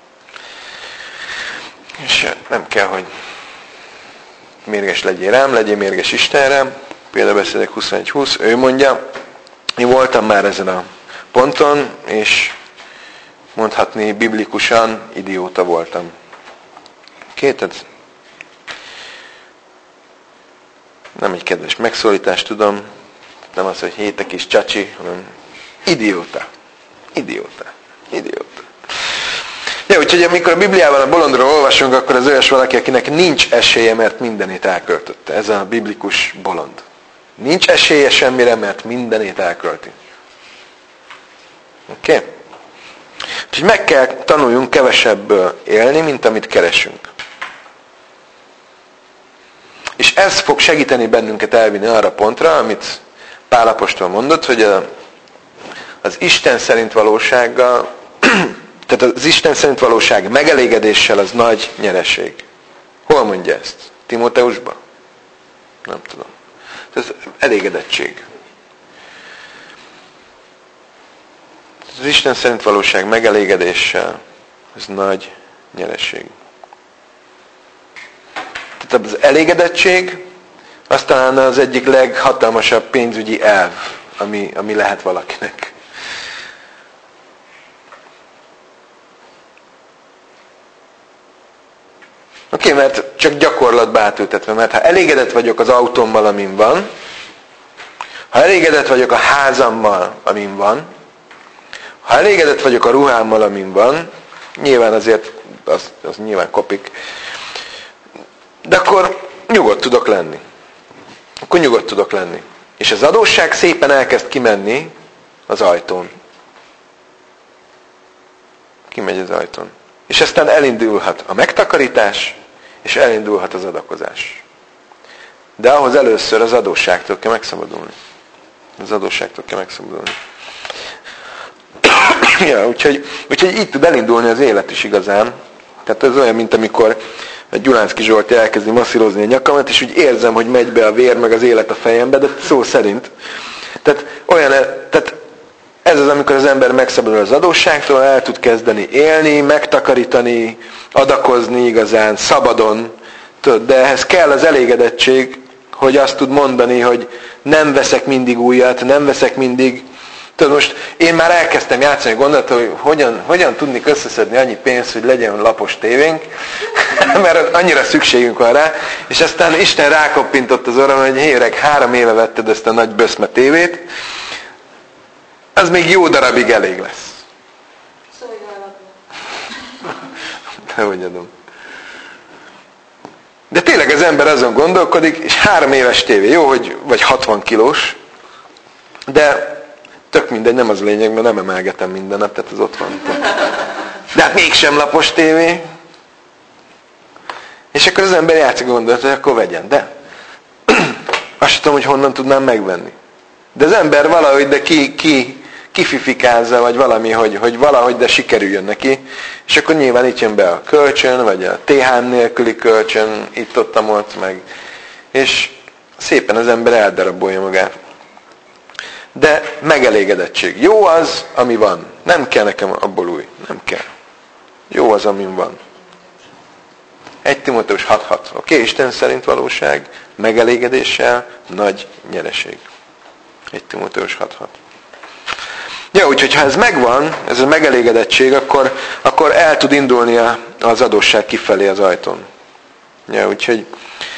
És nem kell, hogy mérges legyél rám, legyél mérges Istenre. Példabeszédek huszonegy húsz, ő mondja, én voltam már ezen a ponton, és mondhatni biblikusan idióta voltam. Két, nem egy kedves megszólítást tudom, nem az, hogy hétek is csacsi, hanem idióta. Idióta. Idióta. Ja, úgyhogy amikor a Bibliában a bolondról olvasunk, akkor az olyas valaki, akinek nincs esélye, mert mindenét elköltötte. Ez a biblikus bolond. Nincs esélye semmire, mert mindenét elkölti. Oké? Okay? Úgyhogy meg kell tanuljunk kevesebből élni, mint amit keresünk. És ez fog segíteni bennünket elvinni arra pontra, amit Pál apostol mondott, hogy a, az Isten szerint valósággal, tehát az Isten szerint valóság megelégedéssel az nagy nyereség. Hol mondja ezt? Timóteusban? Nem tudom. Ez elégedettség. Az Isten szerint valóság megelégedéssel ez nagy nyereség. Tehát az elégedettség az talán az egyik leghatalmasabb pénzügyi elv, ami, ami lehet valakinek. Oké, okay, mert csak gyakorlatba átültetve, mert ha elégedett vagyok az autómmal, amin van, ha elégedett vagyok a házammal, amin van, ha elégedett vagyok a ruhámmal, amin van, nyilván azért, az, az nyilván kopik, de akkor nyugodt tudok lenni. Akkor nyugodt tudok lenni. És az adósság szépen elkezd kimenni az ajtón. Kimegy az ajtón. És aztán elindulhat a megtakarítás, és elindulhat az adakozás. De ahhoz először az adósságtól kell megszabadulni. Az adósságtól kell megszabadulni. Ja, úgyhogy, úgyhogy így tud elindulni az élet is igazán. Tehát ez olyan, mint amikor a Gyulánszky Zsolti elkezdi masszírozni a nyakamat, és úgy érzem, hogy megy be a vér, meg az élet a fejembe, de szó szerint. Tehát, olyan, tehát ez az, amikor az ember megszabadul az adósságtól, el tud kezdeni élni, megtakarítani, adakozni igazán, szabadon. De ehhez kell az elégedettség, hogy azt tud mondani, hogy nem veszek mindig újat, nem veszek mindig. Tudod, most én már elkezdtem játszani a gondolatot, hogy hogyan, hogyan tudnék összeszedni annyi pénzt, hogy legyen lapos tévénk, mert annyira szükségünk van rá, és aztán Isten rákoppintott az orrom, hogy hé, öreg, három éve vetted ezt a nagy böszme tévét, az még jó darabig elég lesz. Szólj alapba. Dehogy adom. De tényleg az ember azon gondolkodik, és három éves tévé, jó, hogy vagy hatvan kilós, de tök mindegy, nem az a lényeg, mert nem emelgetem minden nap, tehát az ott van. De hát mégsem lapos tévé. És akkor az ember játszik gondolat, hogy akkor vegyen. De azt sem tudom, hogy honnan tudnám megvenni. De az ember valahogy, de ki, ki, kififikázza, vagy valami, hogy, hogy valahogy, de sikerüljön neki. És akkor nyilván itt jön be a kölcsön, vagy a té há em nélküli kölcsön, itt, ott, ott, meg. És szépen az ember eldarabolja magát. De megelégedettség. Jó az, ami van. Nem kell nekem abból új. Nem kell. Jó az, amin van. egy Timóteus hat hat. Oké, okay, Isten szerint valóság, megelégedéssel, nagy nyereség. egy Timóteus hat hat. Ja, úgyhogy ha ez megvan, ez a megelégedettség, akkor, akkor el tud indulni az adósság kifelé az ajtón. Ja, úgyhogy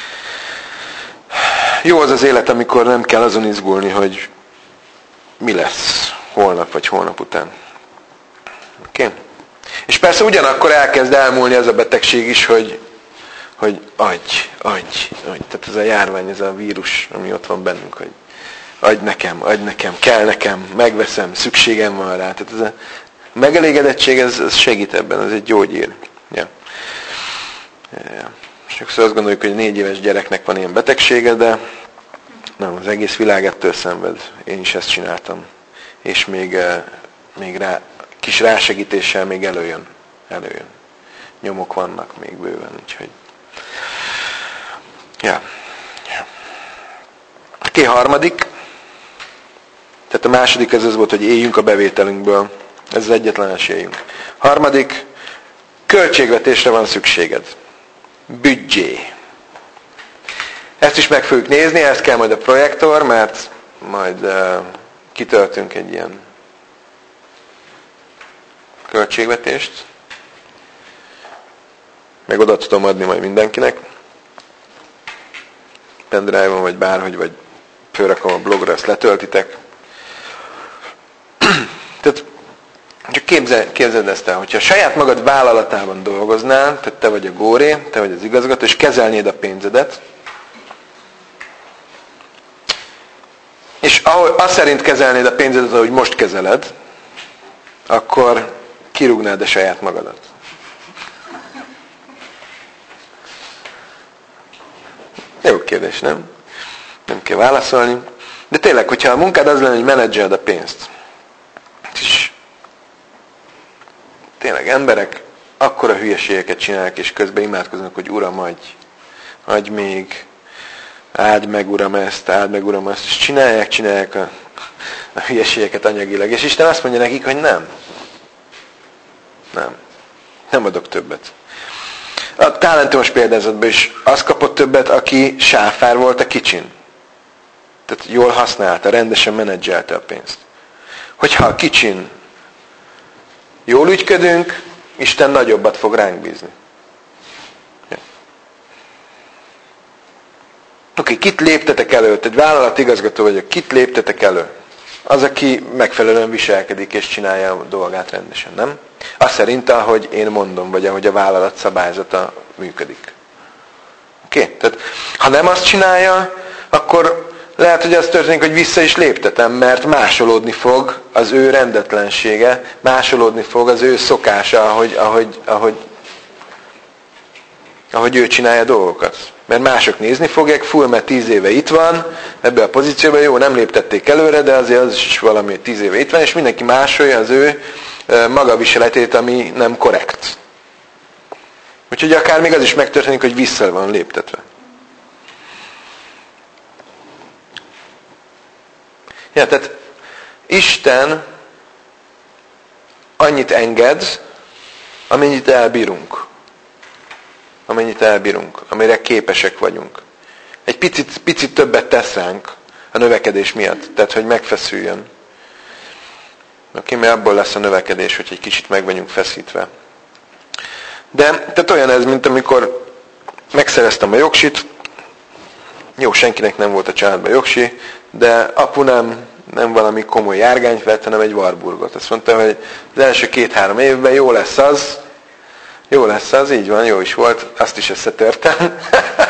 jó az az élet, amikor nem kell azon izgulni, hogy mi lesz holnap vagy holnap után. Oké? Okay? És persze ugyanakkor elkezd elmúlni az a betegség is, hogy, hogy adj, adj, adj. Tehát ez a járvány, ez a vírus, ami ott van bennünk, hogy adj nekem, adj nekem, kell nekem, megveszem, szükségem van rá. Tehát ez a megelégedettség, ez, ez segít ebben, ez egy gyógyír. Ja. Ja. Sokszor azt gondoljuk, hogy négy éves gyereknek van ilyen betegsége, de nem, az egész világ ettől szenved. Én is ezt csináltam. És még, még rá, kis rásegítéssel még előjön. Előjön. Nyomok vannak még bőven, úgyhogy. Ja. Ja. Oké, harmadik. Tehát a második ez az volt, hogy éljünk a bevételünkből. Ez az egyetlen esélyünk. Harmadik, költségvetésre van szükséged. Büdzsé. Ezt is meg fogjuk nézni, ezt kell majd a projektor, mert majd uh, kitöltünk egy ilyen költségvetést. Meg oda tudom adni majd mindenkinek. Pendrive-on, vagy bárhogy, vagy fölrakom a blogra, ezt letöltitek. Tehát csak képzel, képzeld ezt el, hogyha a saját magad vállalatában dolgoznál, tehát te vagy a góré, te vagy az igazgató, és kezelnéd a pénzedet, és ahogy, azt szerint kezelnéd a pénzedet, ahogy most kezeled, akkor kirúgnád a saját magadat. Jó kérdés, nem? Nem kell válaszolni. De tényleg, hogyha a munkád az lenne, hogy menedzseled a pénzt, és tényleg emberek akkora hülyeségeket csinálnak, és közben imádkoznak, hogy Uram, adj, adj még, áld meg Uram ezt, áld meg Uram ezt, és csinálják, csinálják a, a hülyeségeket anyagilag. És Isten azt mondja nekik, hogy nem. Nem. Nem adok többet. A talentumos példázatban is az kapott többet, aki sáfár volt a kicsin. Tehát jól használta, rendesen menedzselte a pénzt. Hogyha a kicsin jól ügyködünk, Isten nagyobbat fog ránk bízni. Ja. Oké, okay, kit léptetek elő? Egy vállalatigazgató vagyok, kit léptetek elő? Az, aki megfelelően viselkedik és csinálja a dolgát rendesen, nem? Azt szerint, ahogy én mondom, vagy ahogy a vállalat szabályzata működik. Oké? Okay? Tehát, ha nem azt csinálja, akkor lehet, hogy az történik, hogy vissza is léptetem, mert másolódni fog az ő rendetlensége, másolódni fog az ő szokása, ahogy, ahogy, ahogy, ahogy ő csinálja dolgokat. Mert mások nézni fogják, full, mert tíz éve itt van, ebben a pozícióban, jó, nem léptették előre, de azért az is valami tíz éve itt van, és mindenki másolja az ő magaviseletét, ami nem korrekt. Úgyhogy akár még az is megtörténik, hogy vissza van léptetve. Ja, tehát Isten annyit enged, amennyit elbírunk. Amennyit elbírunk, amire képesek vagyunk. Egy picit, picit többet tesz ránk a növekedés miatt, tehát hogy megfeszüljön. Oké, mert abból lesz a növekedés, hogy egy kicsit meg vagyunk feszítve. De tehát olyan ez, mint amikor megszereztem a jogsit. Jó, senkinek nem volt a családban jogsi, de apu nem, nem valami komoly járgányt vett, hanem egy Warburgot. Azt mondta, hogy az első két-három évben jó lesz az, jó lesz az, így van, jó is volt, azt is összetörtem.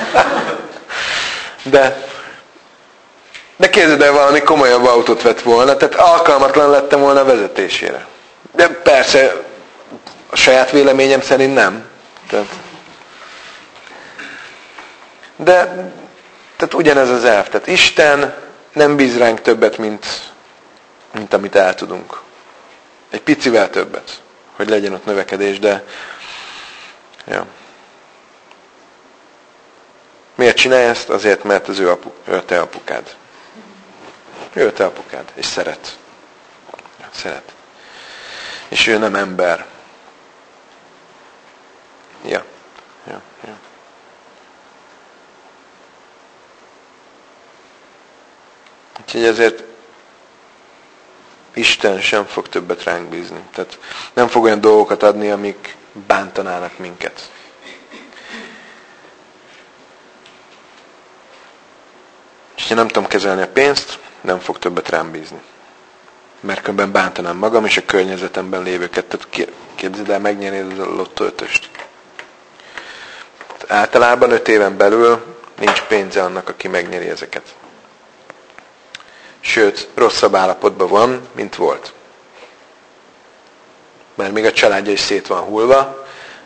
de, de képzeld el, valami komolyabb autót vett volna, tehát alkalmatlan lettem volna a vezetésére. De persze, a saját véleményem szerint nem. Tehát, de, tehát ugyanez az elv. Tehát Isten nem bíz ránk többet, mint, mint amit el tudunk. Egy picivel többet, hogy legyen ott növekedés, de ja. Miért csinálja ezt? Azért, mert az ő, apu, ő a te apukád. Ő a te apukád, és szeret. Szeret. És ő nem ember. Ja. Ja. Ja. Úgyhogy ezért Isten sem fog többet ránk bízni. Tehát nem fog olyan dolgokat adni, amik bántanának minket. És ha nem tudom kezelni a pénzt, nem fog többet rám bízni. Mert különben bántanám magam és a környezetemben lévőket. Tehát képzeld el, megnyerni a lottó ötöst. Általában öt éven belül nincs pénze annak, aki megnyeri ezeket. Sőt, rosszabb állapotban van, mint volt. Mert még a családja is szét van hullva,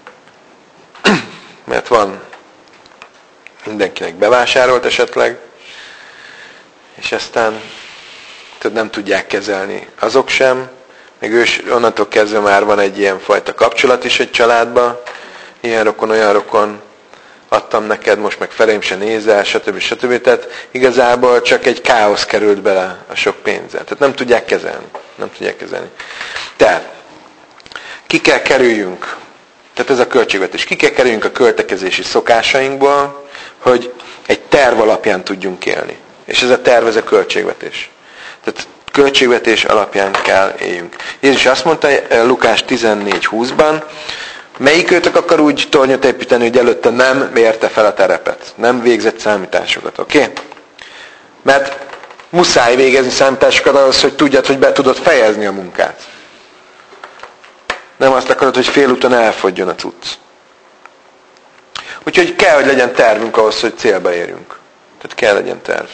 mert van mindenkinek bevásárolt esetleg, és aztán nem tudják kezelni azok sem, meg ő onnantól kezdve már van egy ilyen fajta kapcsolat is egy családban, ilyen rokon, olyan rokon, adtam neked, most meg felém se nézel, stb. stb. Tehát igazából csak egy káosz került bele a sok pénzzel. Tehát nem tudják kezelni. Nem tudják kezelni. Tehát, ki kell kerüljünk, tehát ez a költségvetés, ki kell kerüljünk a költekezési szokásainkból, hogy egy terv alapján tudjunk élni. És ez a terv, ez a költségvetés. Tehát költségvetés alapján kell éljünk. Jézus azt mondta Lukás tizennégy húszban, melyikőtök akar úgy tornyot építeni, hogy előtte nem mérte fel a terepet, nem végzett számításokat, oké? Okay? Mert muszáj végezni számításokat ahhoz, hogy tudjad, hogy be tudod fejezni a munkát. Nem azt akarod, hogy félúton elfogyjon a cucc. Úgyhogy kell, hogy legyen tervünk ahhoz, hogy célba érjünk. Tehát kell legyen terv.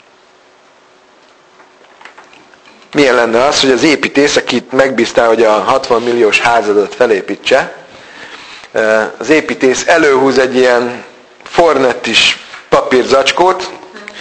Milyen lenne az, hogy az építész, akit megbíztál, hogy a hatvan milliós házadat felépítse, az építész előhúz egy ilyen fornettis papírzacskót,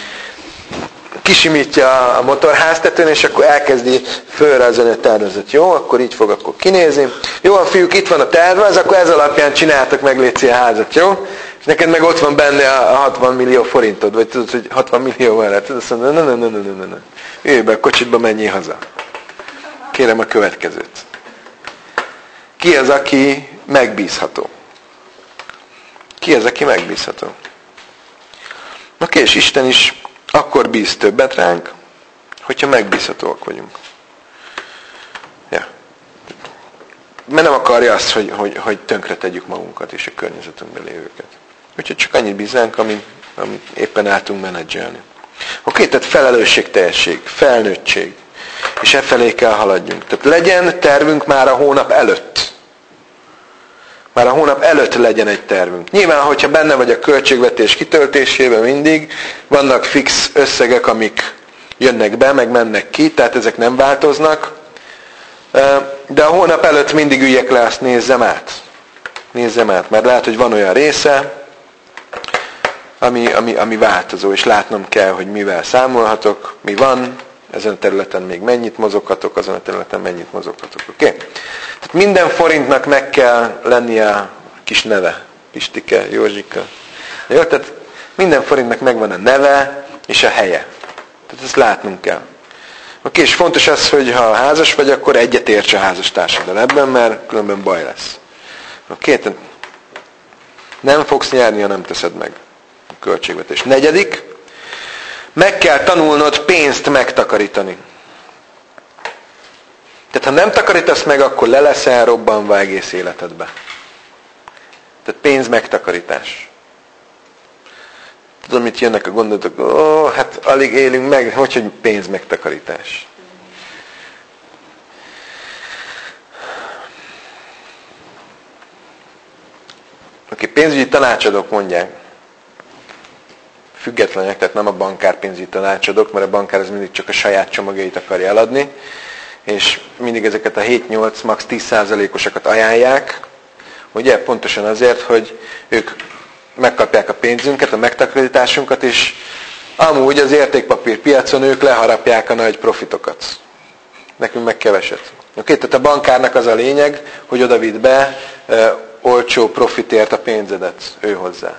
kisimítja a motorháztetőn, és akkor elkezdi fölrajzolni a tervezet. Jó, akkor így fog akkor kinézni. Jó, a fiúk, itt van a tervez, akkor ez alapján csináltak meg léci a házat, jó? És neked meg ott van benne a hatvan millió forintod, vagy tudod, hogy hatvan millió van rá. Tudod, azt mondod, ne, ne, ne, ne, ne, ne. Jöjj be a kocsitba, menjél haza. Kérem a következőt. Ki az, aki megbízható? Ki az, aki megbízható? Oké, és Isten is akkor bíz többet ránk, hogyha megbízhatóak vagyunk. Ja. Mert nem akarja azt, hogy, hogy, hogy tönkre tegyük magunkat és a környezetünkben lévőket. Úgyhogy csak annyit bízánk, amit, amit éppen el tudunk menedzselni. Oké, tehát felelősségteljesség, felnőttség. És e felé kell haladjunk. Tehát legyen tervünk már a hónap előtt. Már a hónap előtt legyen egy tervünk. Nyilván, hogyha benne vagy a költségvetés kitöltésében mindig, vannak fix összegek, amik jönnek be, meg mennek ki, tehát ezek nem változnak. De a hónap előtt mindig üljek le, azt nézzem át. Nézzem át, mert lehet, hogy van olyan része, ami, ami, ami változó, és látnom kell, hogy mivel számolhatok, mi van, ezen a területen még mennyit mozoghatok, azon a területen mennyit mozoghatok. Oké? Okay? Tehát minden forintnak meg kell lennie a kis neve. Pistike, Józsika. Jó? Tehát minden forintnak megvan a neve és a helye. Tehát ezt látnunk kell. Oké? Okay? És fontos az, hogy ha házas vagy, akkor egyetérts a házastársaddal ebben, mert különben baj lesz. Oké? Okay? Tehát nem fogsz nyerni, ha nem teszed meg a költségvetést. Negyedik. Meg kell tanulnod pénzt megtakarítani. Tehát ha nem takarítasz meg, akkor le leszel robbanva egész életedbe. Tehát pénz megtakarítás. Tudom, mit jönnek a gondolatok, ó, hát alig élünk meg, hogy, hogy pénz megtakarítás. Oké, pénzügyi tanácsadók mondják, függetlenek, tehát nem a bankár pénzügyi tanácsadók, mert a bankár az mindig csak a saját csomagjait akarja eladni, és mindig ezeket a hét-nyolc, max. tíz százalékosakat ajánlják, ugye pontosan azért, hogy ők megkapják a pénzünket, a megtakarításunkat, és amúgy az értékpapírpiacon ők leharapják a nagy profitokat. Nekünk meg keveset. Oké, tehát a bankárnak az a lényeg, hogy oda vidd be e, olcsó profitért a pénzedet ő hozzá.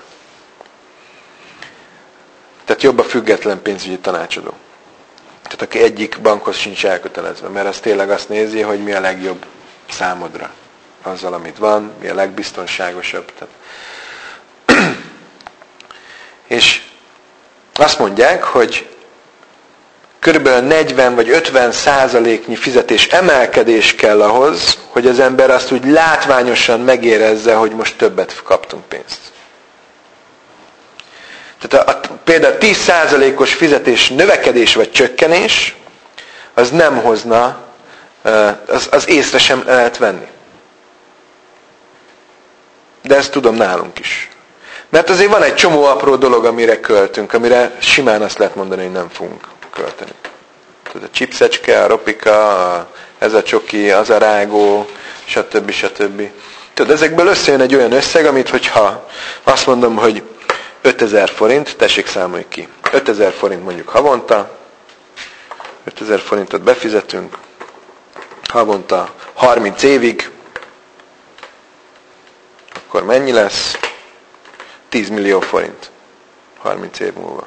Tehát jobb a független pénzügyi tanácsadó. Tehát aki egyik bankhoz sincs elkötelezve, mert az tényleg azt nézi, hogy mi a legjobb számodra. Azzal, amit van, mi a legbiztonságosabb. Tehát. És azt mondják, hogy körülbelül negyven vagy ötven százaléknyi fizetés emelkedés kell ahhoz, hogy az ember azt úgy látványosan megérezze, hogy most többet kaptunk pénzt. Tehát a, a, például tíz százalékos fizetés növekedés vagy csökkenés, az nem hozna, az, az észre sem lehet venni. De ezt tudom nálunk is. Mert azért van egy csomó apró dolog, amire költünk, amire simán azt lehet mondani, hogy nem fogunk költeni. Tudod, a chipszecske, a ropika, a, ez a csoki, az a rágó, stb. stb. Tudod, ezekből összejön egy olyan összeg, amit hogyha azt mondom, hogy ötezer forint, tessék számolj ki. ötezer forint mondjuk havonta, ötezer forintot befizetünk, havonta harminc évig, akkor mennyi lesz? tíz millió forint. harminc év múlva.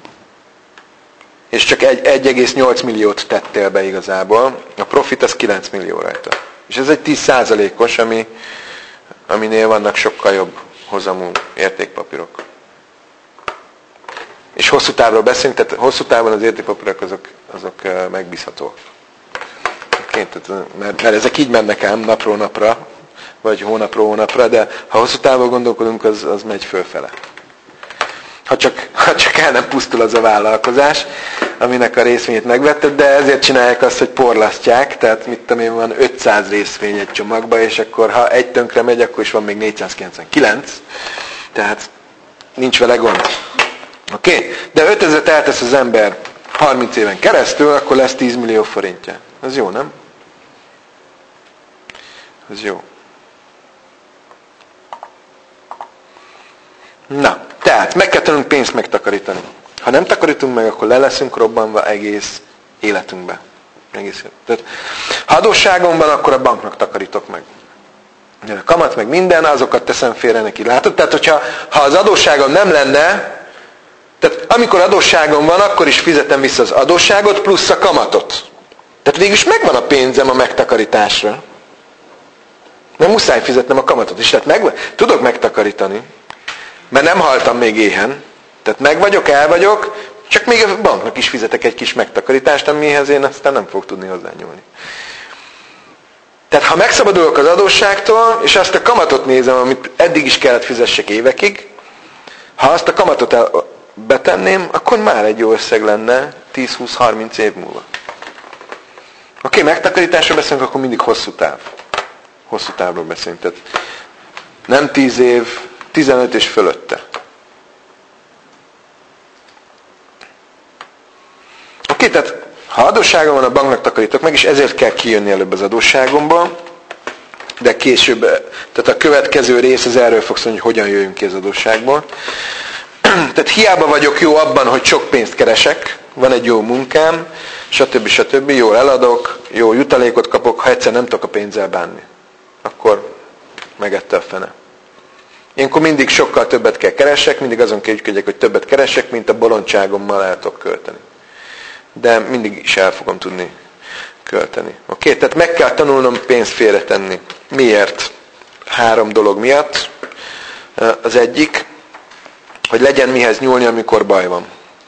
És csak egy egész nyolc milliót tettél be igazából. A profit az kilenc millió rajta. És ez egy tíz százalékos, ami, aminél vannak sokkal jobb hozamú értékpapírok. És hosszú távról beszélünk, tehát hosszú távon az értékpapírok azok, azok megbízhatók. Mert, mert ezek így mennek ám napról napra, vagy hónapról hónapra, de ha hosszú távon gondolkodunk, az, az megy fölfele. Ha csak, ha csak el nem pusztul az a vállalkozás, aminek a részvényét megvetted, de ezért csinálják azt, hogy porlasztják, tehát mit tudom én, van ötszáz részvény egy csomagba, és akkor ha egy tönkre megy, akkor is van még négyszázkilencvenkilenc, tehát nincs vele gond. Oké? Okay? De ötezret eltesz az ember harminc éven keresztül, akkor lesz tíz millió forintja. Ez jó, nem? Ez jó. Na, tehát meg kell tanulnunk pénzt megtakarítani. Ha nem takarítunk meg, akkor le leszünk robbanva egész életünkbe. Egész életünkbe. Ha adósságom van, akkor a banknak takarítok meg. A kamat meg minden, azokat teszem félre neki. Látod? Tehát, hogyha ha az adósságom nem lenne, tehát amikor adósságom van, akkor is fizetem vissza az adósságot plusz a kamatot. Tehát végülis megvan a pénzem a megtakarításra. Nem muszáj fizetnem a kamatot is. Tehát meg, tudok megtakarítani, mert nem haltam még éhen. Tehát meg vagyok, el vagyok, csak még a banknak is fizetek egy kis megtakarítást, amihez én aztán nem fog tudni hozzányúlni. Tehát ha megszabadulok az adósságtól, és azt a kamatot nézem, amit eddig is kellett fizessek évekig, ha azt a kamatot el, betenném, akkor már egy jó összeg lenne tíz-húsz-harminc év múlva. Oké, okay, megtakarításról beszélünk, akkor mindig hosszú táv. Hosszú távról beszélünk. Tehát nem tíz év, tizenöt és fölötte. Oké, okay, tehát ha adósságom van, a banknak takarítok meg, és ezért kell kijönni előbb az adósságomból, de később, tehát a következő rész az erről fog szólni, hogy hogyan jöjjünk ki az adósságból. Tehát hiába vagyok jó abban, hogy sok pénzt keresek, van egy jó munkám, stb. stb. Jól eladok, jó jutalékot kapok, ha egyszer nem tudok a pénzzel bánni. Akkor megette a fene. Ilyenkor mindig sokkal többet kell keresek, mindig azon kell ügyködjek, hogy többet keresek, mint a bolondságommal el tudok költeni. De mindig is el fogom tudni költeni. Oké? Tehát meg kell tanulnom pénzt félretenni. Miért? Három dolog miatt. Az egyik, hogy legyen mihez nyúlni, amikor baj van.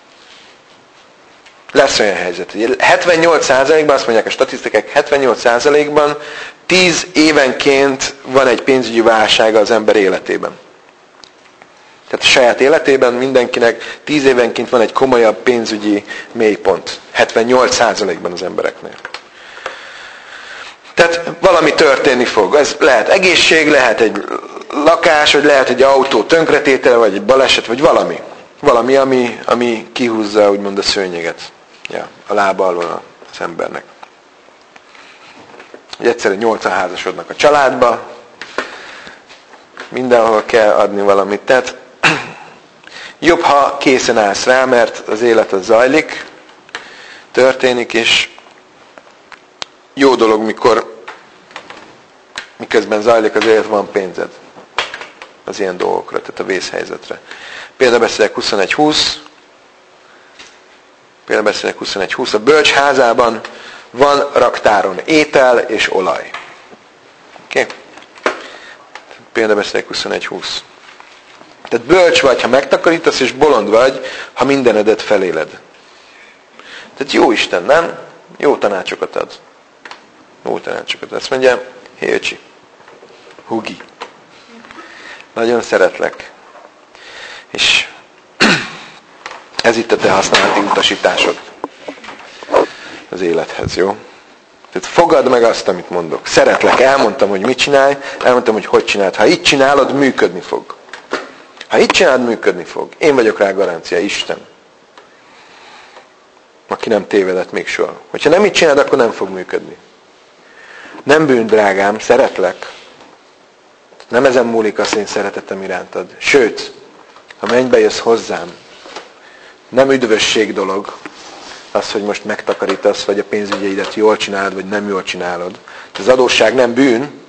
Lesz olyan helyzet. hetvennyolc százalékban, azt mondják a statisztikák, hetvennyolc százalékban tíz évenként van egy pénzügyi válsága az ember életében. Tehát a saját életében mindenkinek tíz évenként van egy komolyabb pénzügyi mélypont. hetvennyolc százalékban az embereknél. Tehát valami történni fog. Ez lehet egészség, lehet egy lakás, vagy lehet egy autó tönkretétele, vagy egy baleset, vagy valami. Valami, ami, ami kihúzza úgymond a szőnyeget. Ja, a lába alól az embernek. Egyszerűen nyolcan házasodnak a családba, mindenhol kell adni valamit. Tehát jobb, ha készen állsz rá, mert az élet az zajlik, történik, és jó dolog, mikor miközben zajlik az élet, van pénzed az ilyen dolgokra, tehát a vészhelyzetre. Példabeszédek huszonegy húsz. Példabeszédek huszonegy húsz. A bölcs házában van raktáron étel és olaj. Oké? Okay? Példabeszédek huszonegy húsz. Tehát bölcs vagy, ha megtakarítasz, és bolond vagy, ha mindenedet feléled. Tehát jó Isten, nem? Jó tanácsokat ad. Jó tanácsokat ad. Azt mondja, hé öcsi, Hugi, nagyon szeretlek. És ez itt a te használati utasításod az élethez, jó? Tehát fogadd meg azt, amit mondok. Szeretlek, elmondtam, hogy mit csinálj, elmondtam, hogy hogy csináld. Ha így csinálod, működni fog. Ha így csinálod, működni fog. Én vagyok rá garancia, Isten. Aki nem tévedett még soha. Hogyha nem így csinálod, akkor nem fog működni. Nem bűn, drágám, szeretlek. Nem ezen múlik az én szeretetem irántad. Sőt, ha mennybe jössz hozzám, nem üdvösség dolog az, hogy most megtakarítasz, vagy a pénzügyeidet jól csinálod, vagy nem jól csinálod. Az adósság nem bűn,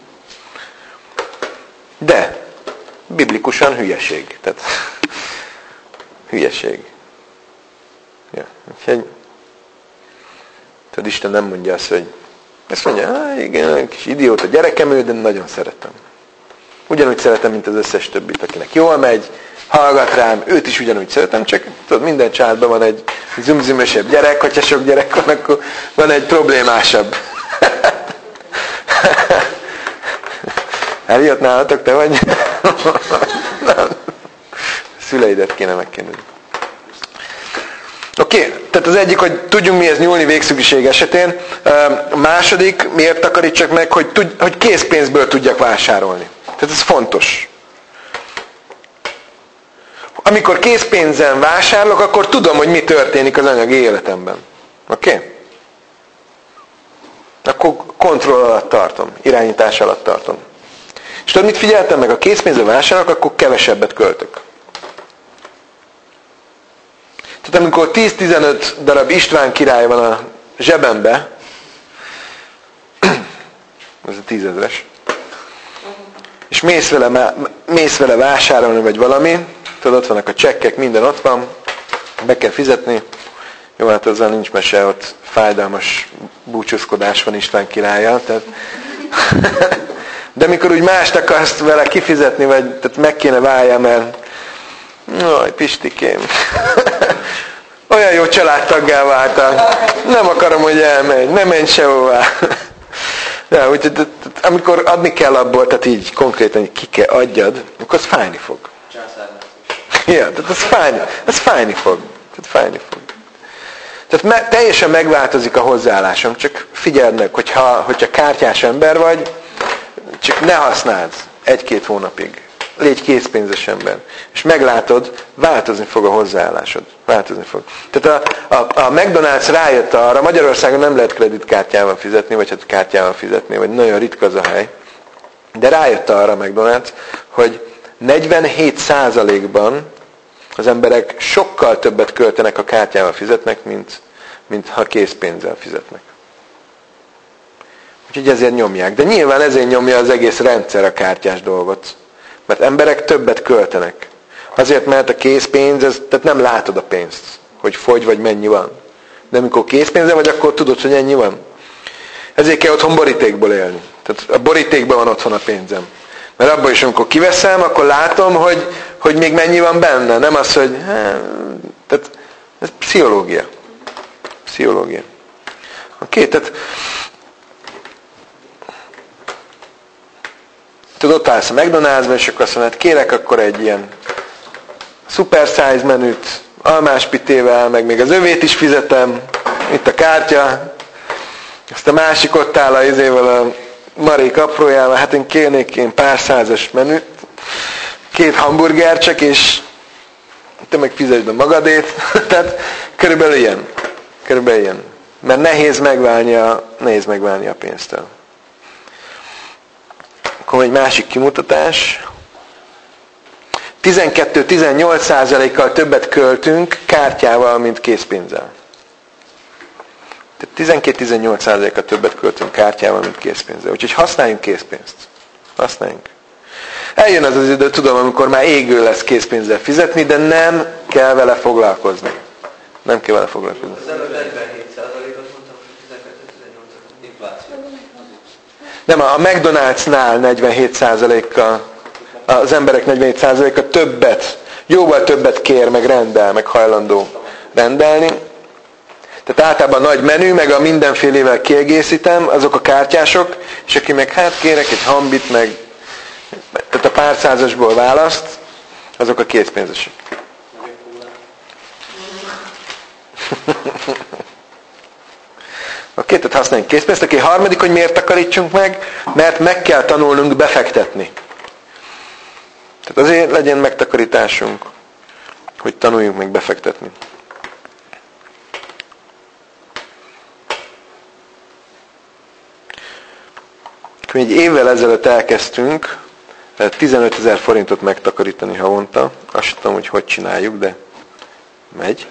de biblikusan hülyeség. Tehát hülyeség. Ja, úgyhogy tudod, Isten nem mondja azt, hogy ezt mondja, igen, kis idióta gyerekem ő, de nagyon szeretem. Ugyanúgy szeretem, mint az összes többit, akinek jól megy, hallgat rám, őt is ugyanúgy szeretem, csak tudod, minden családban van egy zümzümösebb gyerek, hogyha sok gyerek van, akkor van egy problémásabb. Eljött nálatok, te vagy? Szüleidet kéne megkérdezni. Oké, okay, tehát az egyik, hogy tudjunk mihez nyúlni végszükiség esetén. A második, miért takarítsak meg, hogy, tud, hogy készpénzből tudjak vásárolni. Tehát ez fontos. Amikor készpénzen vásárolok, akkor tudom, hogy mi történik az anyagi életemben. Oké? Okay? Akkor kontroll alatt tartom, irányítás alatt tartom. És tudod, mit figyeltem meg? A készpénzben vásárolok, akkor kevesebbet költök. Tehát amikor tíz-tizenöt darab István király van a zsebembe, ez a tízezres, és mész vele, mész vele vásárolni, vagy valami, tudod, ott vannak a csekkek, minden ott van, be kell fizetni, jó, hát azzal nincs mese, ott fájdalmas búcsúzkodás van István királlyal, tehát de mikor úgy mást akarsz vele kifizetni, vagy tehát meg kéne válja, mert jaj, Pistikém, olyan jó családtaggá váltál, nem akarom, hogy elmenj, nem menj sehová. Ja, úgyhogy amikor adni kell abból, tehát így konkrétan hogy ki kell adjad, akkor az fájni fog. Ja, tehát az fájni, az fájni fog. Tehát fájni fog. Tehát me, teljesen megváltozik a hozzáállásom, csak figyeld meg, hogyha, hogyha kártyás ember vagy, csak ne használd egy-két hónapig. Légy készpénzes ember. És meglátod, változni fog a hozzáállásod. Változni fog. Tehát a, a, a McDonald's rájött arra, Magyarországon nem lehet kreditkártyával fizetni, vagy hát kártyával fizetni, vagy nagyon ritka az a hely. De rájött arra a McDonald's, hogy negyvenhét százalékban az emberek sokkal többet költenek, ha kártyával fizetnek, mint, mint ha készpénzzel fizetnek. Úgyhogy ezért nyomják. De nyilván ezért nyomja az egész rendszer a kártyás dolgot. Mert emberek többet költenek. Azért, mert a készpénz, ez, tehát nem látod a pénzt, hogy fogy vagy mennyi van. De amikor készpénze vagy, akkor tudod, hogy ennyi van. Ezért kell otthon borítékból élni. Tehát a borítékban van otthon a pénzem. Mert abban is, amikor kiveszem, akkor látom, hogy, hogy még mennyi van benne. Nem az, hogy... Tehát ez pszichológia. Pszichológia. Oké, okay, tehát... Tudod, ott állsz a McDonald'sban, és akkor azt mondod, kérek akkor egy ilyen super size menüt, almáspitével, meg még az övét is fizetem, itt a kártya, azt a másik ott áll a izével a marék aprójával, hát én kérnék én pár százas menüt, két hamburger csak, és te meg fizesd a magadét, tehát körülbelül ilyen. Körülbelül ilyen. Mert nehéz megválni a, nehéz megválni a pénztől. Akkor egy másik kimutatás. tizenkettő-tizennyolc százalékkal többet költünk kártyával, mint készpénzzel. Tehát tizenkét-tizennyolc százalékkal többet költünk kártyával, mint készpénzzel. Úgyhogy használjunk készpénzt. Használjunk. Eljön az az idő, tudom, amikor már égő lesz készpénzzel fizetni, de nem kell vele foglalkozni. Nem kell vele foglalkozni. Az előbb negyvenhét százalékot mondtam, hogy tizenkettő-tizennyolc infláció. Nem, a McDonald'snál negyvenhét százalékkal, az emberek negyvenhét százaléka többet, jóval többet kér, meg rendel, meg hajlandó rendelni. Tehát általában a nagy menü, meg a mindenfélével kiegészítem, azok a kártyások, és aki meg hát kérek egy hambit, meg tehát a pár százasból választ, azok a készpénzesek. Oké, tehát használjunk készpénzt. Oké, harmadik, hogy miért takarítsunk meg? Mert meg kell tanulnunk befektetni. Tehát azért legyen megtakarításunk, hogy tanuljunk meg befektetni. Mi egy évvel ezelőtt elkezdtünk tizenötezer forintot megtakarítani havonta. Azt sem tudom, hogy hogy csináljuk, de megy.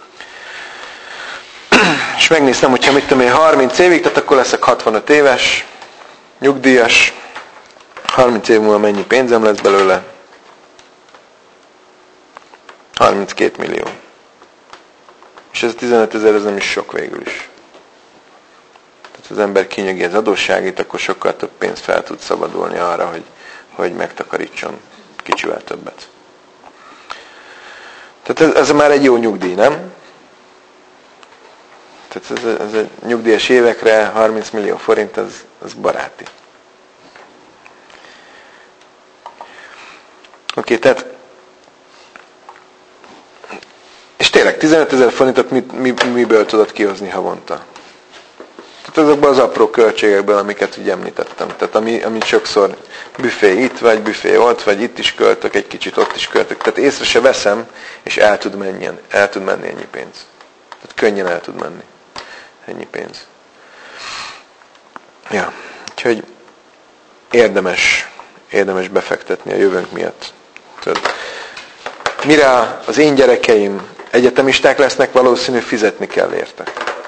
És megnéztem, hogyha mit tudom én, harminc évig, tehát akkor leszek hatvanöt éves, nyugdíjas, harminc év múlva mennyi pénzem lesz belőle? harminckét millió. És ez tizenötezer, ez nem is sok végül is. Tehát az ember kinyögi az adósságait, akkor sokkal több pénzt fel tud szabadulni arra, hogy, hogy megtakarítson kicsivel többet. Tehát ez, ez már egy jó nyugdíj, nem? Tehát ez, ez a nyugdíjas évekre harminc millió forint, az, az baráti. Oké, tehát és tényleg tizenötezer forintot mi, mi, miből tudod kihozni havonta? Tehát azokban az apró költségekből, amiket úgy említettem. Tehát ami, amit sokszor büfé itt, vagy büfé ott, vagy itt is költök, egy kicsit ott is költök. Tehát észre se veszem, és el tud menni, el tud menni ennyi pénz. Tehát könnyen el tud menni ennyi pénz. Ja, úgyhogy érdemes, érdemes befektetni a jövőnk miatt. Tudod, mire az én gyerekeim egyetemisták lesznek, valószínű fizetni kell érte.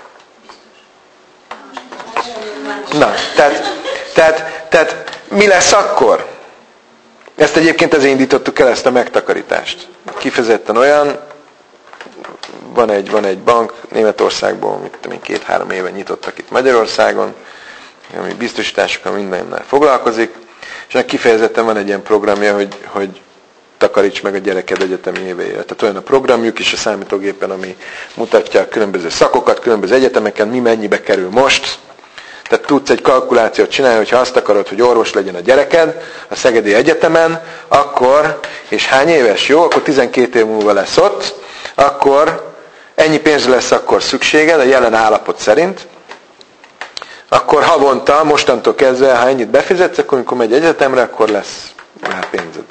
Na, tehát, tehát, tehát mi lesz akkor? Ezt egyébként ezért indítottuk el, ezt a megtakarítást. Kifejezetten olyan, van egy, van egy bank Németországból, mit tudom én, két-három éve nyitottak itt Magyarországon, ami biztosításokkal mindennel foglalkozik, és ennek kifejezetten van egy ilyen programja, hogy, hogy takaríts meg a gyereked egyetemi éveire. Tehát olyan a programjuk is a számítógépen, ami mutatja a különböző szakokat, különböző egyetemeken, mi mennyibe kerül most. Tehát tudsz egy kalkulációt csinálni, hogyha azt akarod, hogy orvos legyen a gyereked a Szegedi Egyetemen, akkor, és hány éves, jó, akkor tizenkét év múlva lesz ott, akkor ennyi pénzre lesz akkor szükséged a jelen állapot szerint, akkor havonta, mostantól kezdve, ha ennyit befizetsz, akkor amikor megy egyetemre, akkor lesz már pénzed.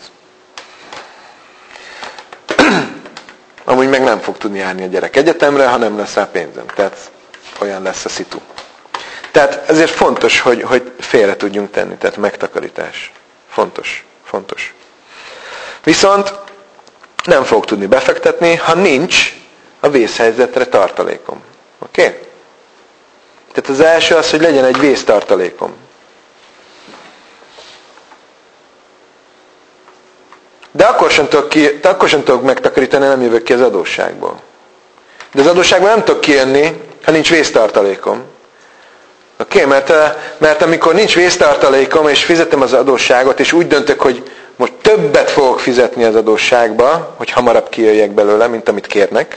Amúgy meg nem fog tudni járni a gyerek egyetemre, ha nem lesz rá pénzem. Tehát olyan lesz a szitu. Tehát ezért fontos, hogy, hogy félre tudjunk tenni. Tehát megtakarítás. Fontos. Fontos. Viszont nem fog tudni befektetni, ha nincs a vészhelyzetre tartalékom. Oké? Okay? Tehát az első az, hogy legyen egy vésztartalékom. De akkor sem tudok, ki, de akkor sem tudok megtakarítani, nem jövök ki az adósságból. De az adósságból nem tudok kijönni, ha nincs vésztartalékom. Oké, okay, mert, mert amikor nincs vésztartalékom, és fizetem az adósságot, és úgy döntök, hogy most többet fogok fizetni az adósságba, hogy hamarabb kijöjjek belőle, mint amit kérnek.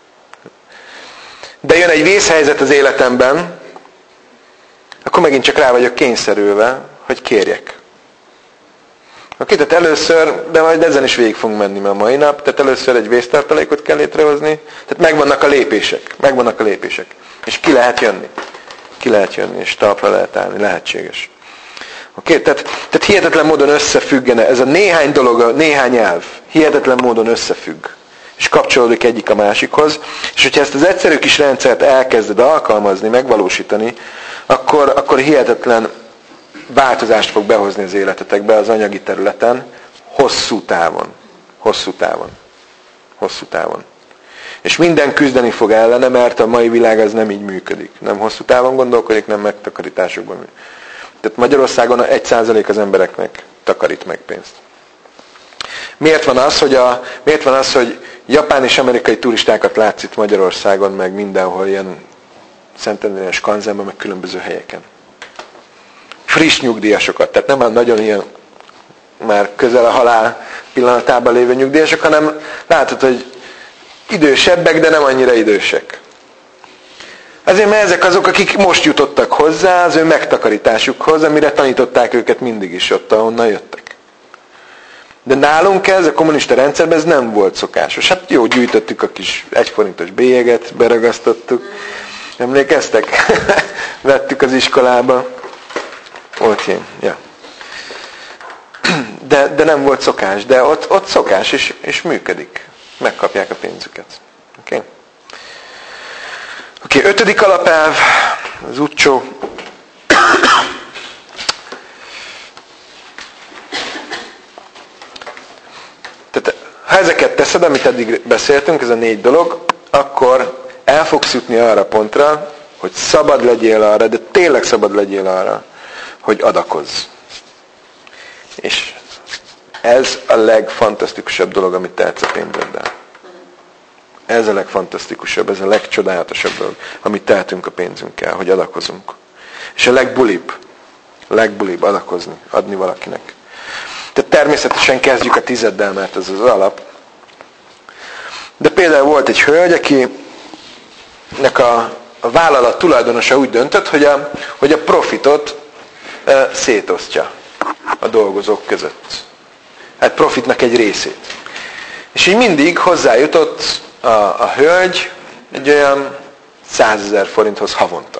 De jön egy vészhelyzet az életemben, akkor megint csak rá vagyok kényszerülve, hogy kérjek. Oké, tehát először, de majd ezen is végig fogunk menni a mai nap, tehát először egy vésztartalékot kell létrehozni, tehát megvannak a lépések, megvannak a lépések. És ki lehet jönni. Ki lehet jönni, és talpra lehet állni, lehetséges. Oké, tehát, tehát hihetetlen módon összefüggene, ez a néhány dolog, a néhány elv, hihetetlen módon összefügg. És kapcsolódik egyik a másikhoz. És hogyha ezt az egyszerű kis rendszert elkezded alkalmazni, megvalósítani, akkor, akkor hihetetlen változást fog behozni az életetekbe az anyagi területen, hosszú távon. Hosszú távon. Hosszú távon. És minden küzdeni fog ellene, mert a mai világ az nem így működik. Nem hosszú távon gondolkodik, nem megtakarításokban. Tehát Magyarországon egy százalék az embereknek takarít meg pénzt. Miért van az, hogy, a, miért van az, hogy japán és amerikai turistákat látsz itt Magyarországon, meg mindenhol ilyen Szentendrénes Kanzenben, meg különböző helyeken? Friss nyugdíjasokat, tehát nem már nagyon ilyen már közel a halál pillanatában lévő nyugdíjasok, hanem látod, hogy idősebbek, de nem annyira idősek. Azért, mert ezek azok, akik most jutottak hozzá az ő megtakarításukhoz, amire tanították őket mindig is ott, ahonnan jöttek. De nálunk ez, a kommunista rendszerben ez nem volt szokásos. Hát jó, gyűjtöttük a kis egyforintos bélyeget, beragasztottuk. Emlékeztek? Vettük az iskolába. Oké, okay. Ja. De, de nem volt szokás. De ott, ott szokás, és, és működik. Megkapják a pénzüket. Oké? Okay? Oké, okay, ötödik alapelv, az utcsó. Tehát ha ezeket teszed, amit eddig beszéltünk, ez a négy dolog, akkor el fogsz jutni arra a pontra, hogy szabad legyél arra, de tényleg szabad legyél arra, hogy adakozz. És ez a legfantasztikusabb dolog, amit tehetsz a pénzeddel. Ez a legfantasztikusabb, ez a legcsodálatosabb dolog, amit tehetünk a pénzünkkel, hogy adakozunk. És a legbulibb, legbulibb adakozni, adni valakinek. Tehát természetesen kezdjük a tizeddel, mert ez az alap. De például volt egy hölgy, akinek a, a vállalat tulajdonosa úgy döntött, hogy a, hogy a profitot e, szétosztja a dolgozók között. Hát profitnak egy részét. És így mindig hozzájutott a, a hölgy egy olyan százezer forinthoz havonta.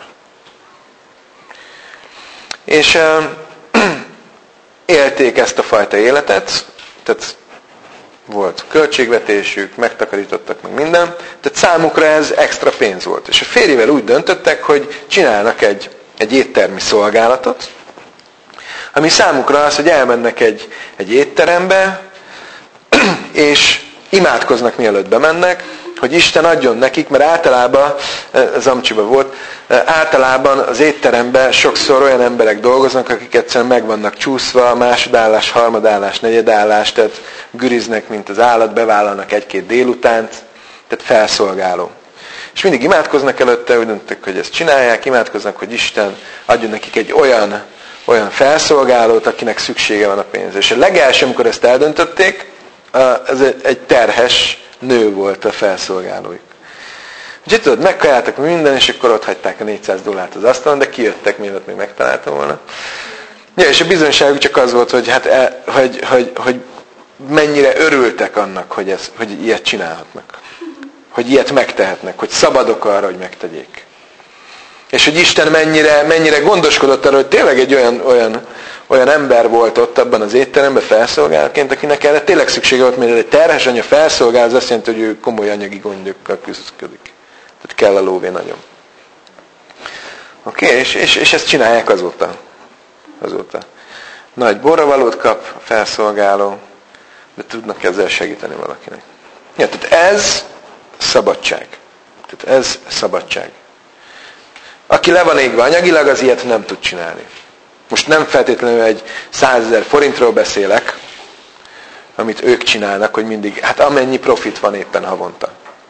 És e, élték ezt a fajta életet, tehát volt költségvetésük, megtakarítottak meg minden, tehát számukra ez extra pénz volt. És a férjével úgy döntöttek, hogy csinálnak egy, egy éttermi szolgálatot, ami számukra az, hogy elmennek egy, egy étterembe, és imádkoznak mielőtt bemennek, hogy Isten adjon nekik, mert általában, ez Amcsiba volt, általában az étteremben sokszor olyan emberek dolgoznak, akik egyszerűen meg vannak csúszva, másodállás, harmadállás, negyedállás, tehát güriznek, mint az állat, bevállalnak egy-két délutánt, tehát felszolgáló. És mindig imádkoznak előtte, úgy döntöttek, hogy ezt csinálják, imádkoznak, hogy Isten adjon nekik egy olyan, olyan felszolgálót, akinek szüksége van a pénzre. És a legelső, amikor ezt eldöntötték, ez egy terhes nő volt a felszolgálójuk. Úgyhogy tudod, megkajáltak minden, és akkor ott hagyták a négyszáz dollárt az asztalon, de kijöttek, mielőtt még megtalálta volna. Ja, és a bizonyságuk csak az volt, hogy, hát el, hogy, hogy, hogy mennyire örültek annak, hogy, ez, hogy ilyet csinálhatnak. Hogy ilyet megtehetnek, hogy szabadok arra, hogy megtegyék. És hogy Isten mennyire, mennyire gondoskodott arra, hogy tényleg egy olyan, olyan, olyan ember volt ott abban az étteremben felszolgálóként, akinek erre tényleg szüksége volt, mert egy terhes anya felszolgál, az azt jelenti, hogy ő komoly anyagi gondokkal küzdik. Tehát kell a lóvé nagyon. Oké, okay, és, és, és ezt csinálják azóta. azóta. Nagy borravalót kap a felszolgáló, de tudnak ezzel segíteni valakinek. Ja, tehát ez szabadság. Tehát ez szabadság. Aki le van égve anyagilag, az ilyet nem tud csinálni. Most nem feltétlenül egy százezer forintról beszélek, amit ők csinálnak, hogy mindig, hát amennyi profit van éppen havonta.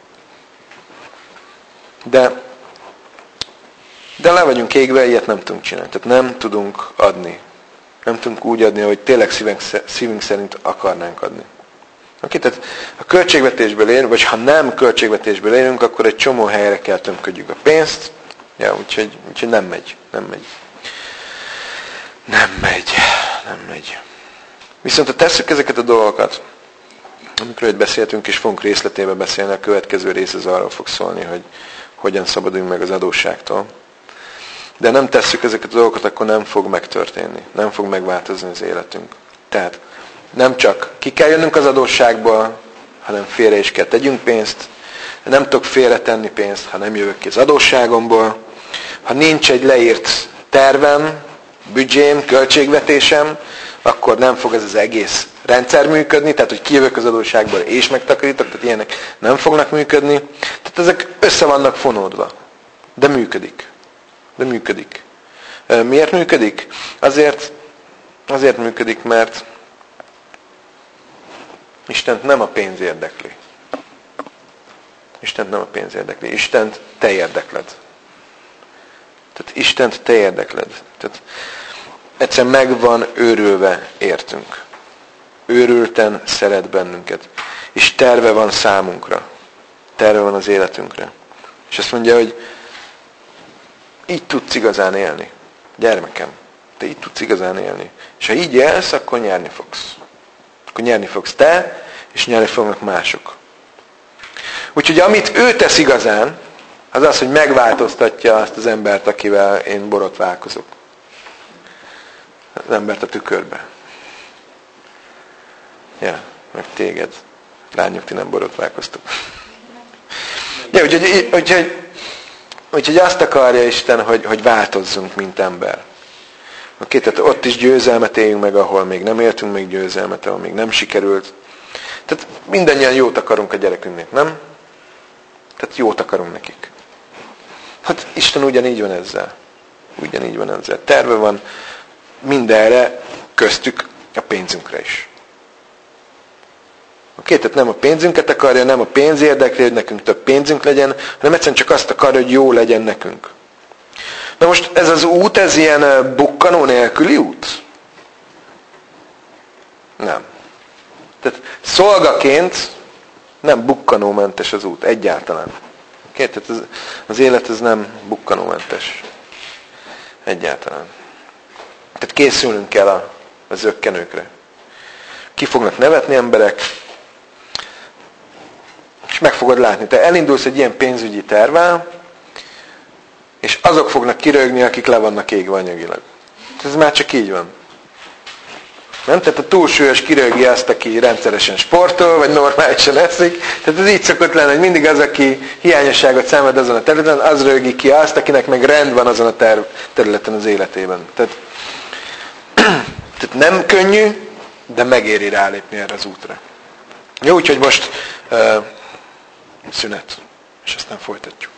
De, de le vagyunk égve, ilyet nem tudunk csinálni. Tehát nem tudunk adni. Nem tudunk úgy adni, hogy tényleg szívünk, szívünk szerint akarnánk adni. Oké, tehát ha költségvetésből élünk, vagy ha nem költségvetésből élünk, akkor egy csomó helyre kell tömködjük a pénzt. Ja, úgyhogy, úgyhogy nem megy. Nem megy. Nem megy. Nem megy. Viszont ha tesszük ezeket a dolgokat, amikről itt beszéltünk, és fogunk részletében beszélni, a következő rész az arról fog szólni, hogy hogyan szabaduljunk meg az adósságtól. De nem tesszük ezeket a dolgokat, akkor nem fog megtörténni. Nem fog megváltozni az életünk. Tehát nem csak ki kell jönnünk az adósságból, hanem félre is kell tegyünk pénzt. Nem tudok félretenni pénzt, ha nem jövök ki az adósságomból. Ha nincs egy leírt tervem, büdzsém, költségvetésem, akkor nem fog ez az egész rendszer működni, tehát hogy kijövök az adósságból és megtakarítok, tehát ilyenek nem fognak működni. Tehát ezek össze vannak fonódva. De működik. De működik. Miért működik? Azért, azért működik, mert Istent nem a pénz érdekli. Istent nem a pénz érdekli. Istent te érdekled. Tehát Istent te érdekled. Tehát egyszerűen meg van őrülve értünk. Őrülten szeret bennünket. És terve van számunkra. Terve van az életünkre. És azt mondja, hogy így tudsz igazán élni. Gyermekem, te így tudsz igazán élni. És ha így élsz, akkor nyerni fogsz. Akkor nyerni fogsz te, és nyerni fognak mások. Úgyhogy amit ő tesz igazán, az az, hogy megváltoztatja azt az embert, akivel én borotválkozok. Az embert a tükörbe. Ja, meg téged. Lányok, ti nem borotválkoztok. Ja, úgyhogy, úgyhogy, úgyhogy azt akarja Isten, hogy, hogy változzunk, mint ember. Oké, tehát ott is győzelmet éljünk meg, ahol még nem éltünk még győzelmet, ahol még nem sikerült. Tehát mindannyian jót akarunk a gyerekünknek, nem? Tehát jót akarunk nekik. Hát Isten ugyanígy van ezzel. Ugyanígy van ezzel. Terve van mindenre, köztük a pénzünkre is. Oké, tehát nem a pénzünket akarja, nem a pénz érdekli, hogy nekünk több pénzünk legyen, hanem egyszerűen csak azt akarja, hogy jó legyen nekünk. Na most ez az út, ez ilyen bukkanó nélküli út? Nem. Tehát szolgaként nem bukkanómentes az út, egyáltalán. Oké, tehát az, az élet ez nem bukkanómentes. Egyáltalán. Tehát készülnünk kell a, a zökkenőkre. Ki fognak nevetni emberek, és meg fogod látni. Te elindulsz egy ilyen pénzügyi tervvel, és azok fognak kirögni, akik le vannak égve anyagilag. Ez már csak így van. Nem? Tehát a túlsúlyos kirögi azt, aki rendszeresen sportol, vagy normálisan eszik. Tehát ez így szokott lenni, hogy mindig az, aki hiányosságot szenved azon a területen, az rögi ki azt, akinek meg rend van azon a ter- területen az életében. Tehát, tehát nem könnyű, de megéri rálépni erre az útra. Jó, úgyhogy most uh, szünet, és aztán folytatjuk.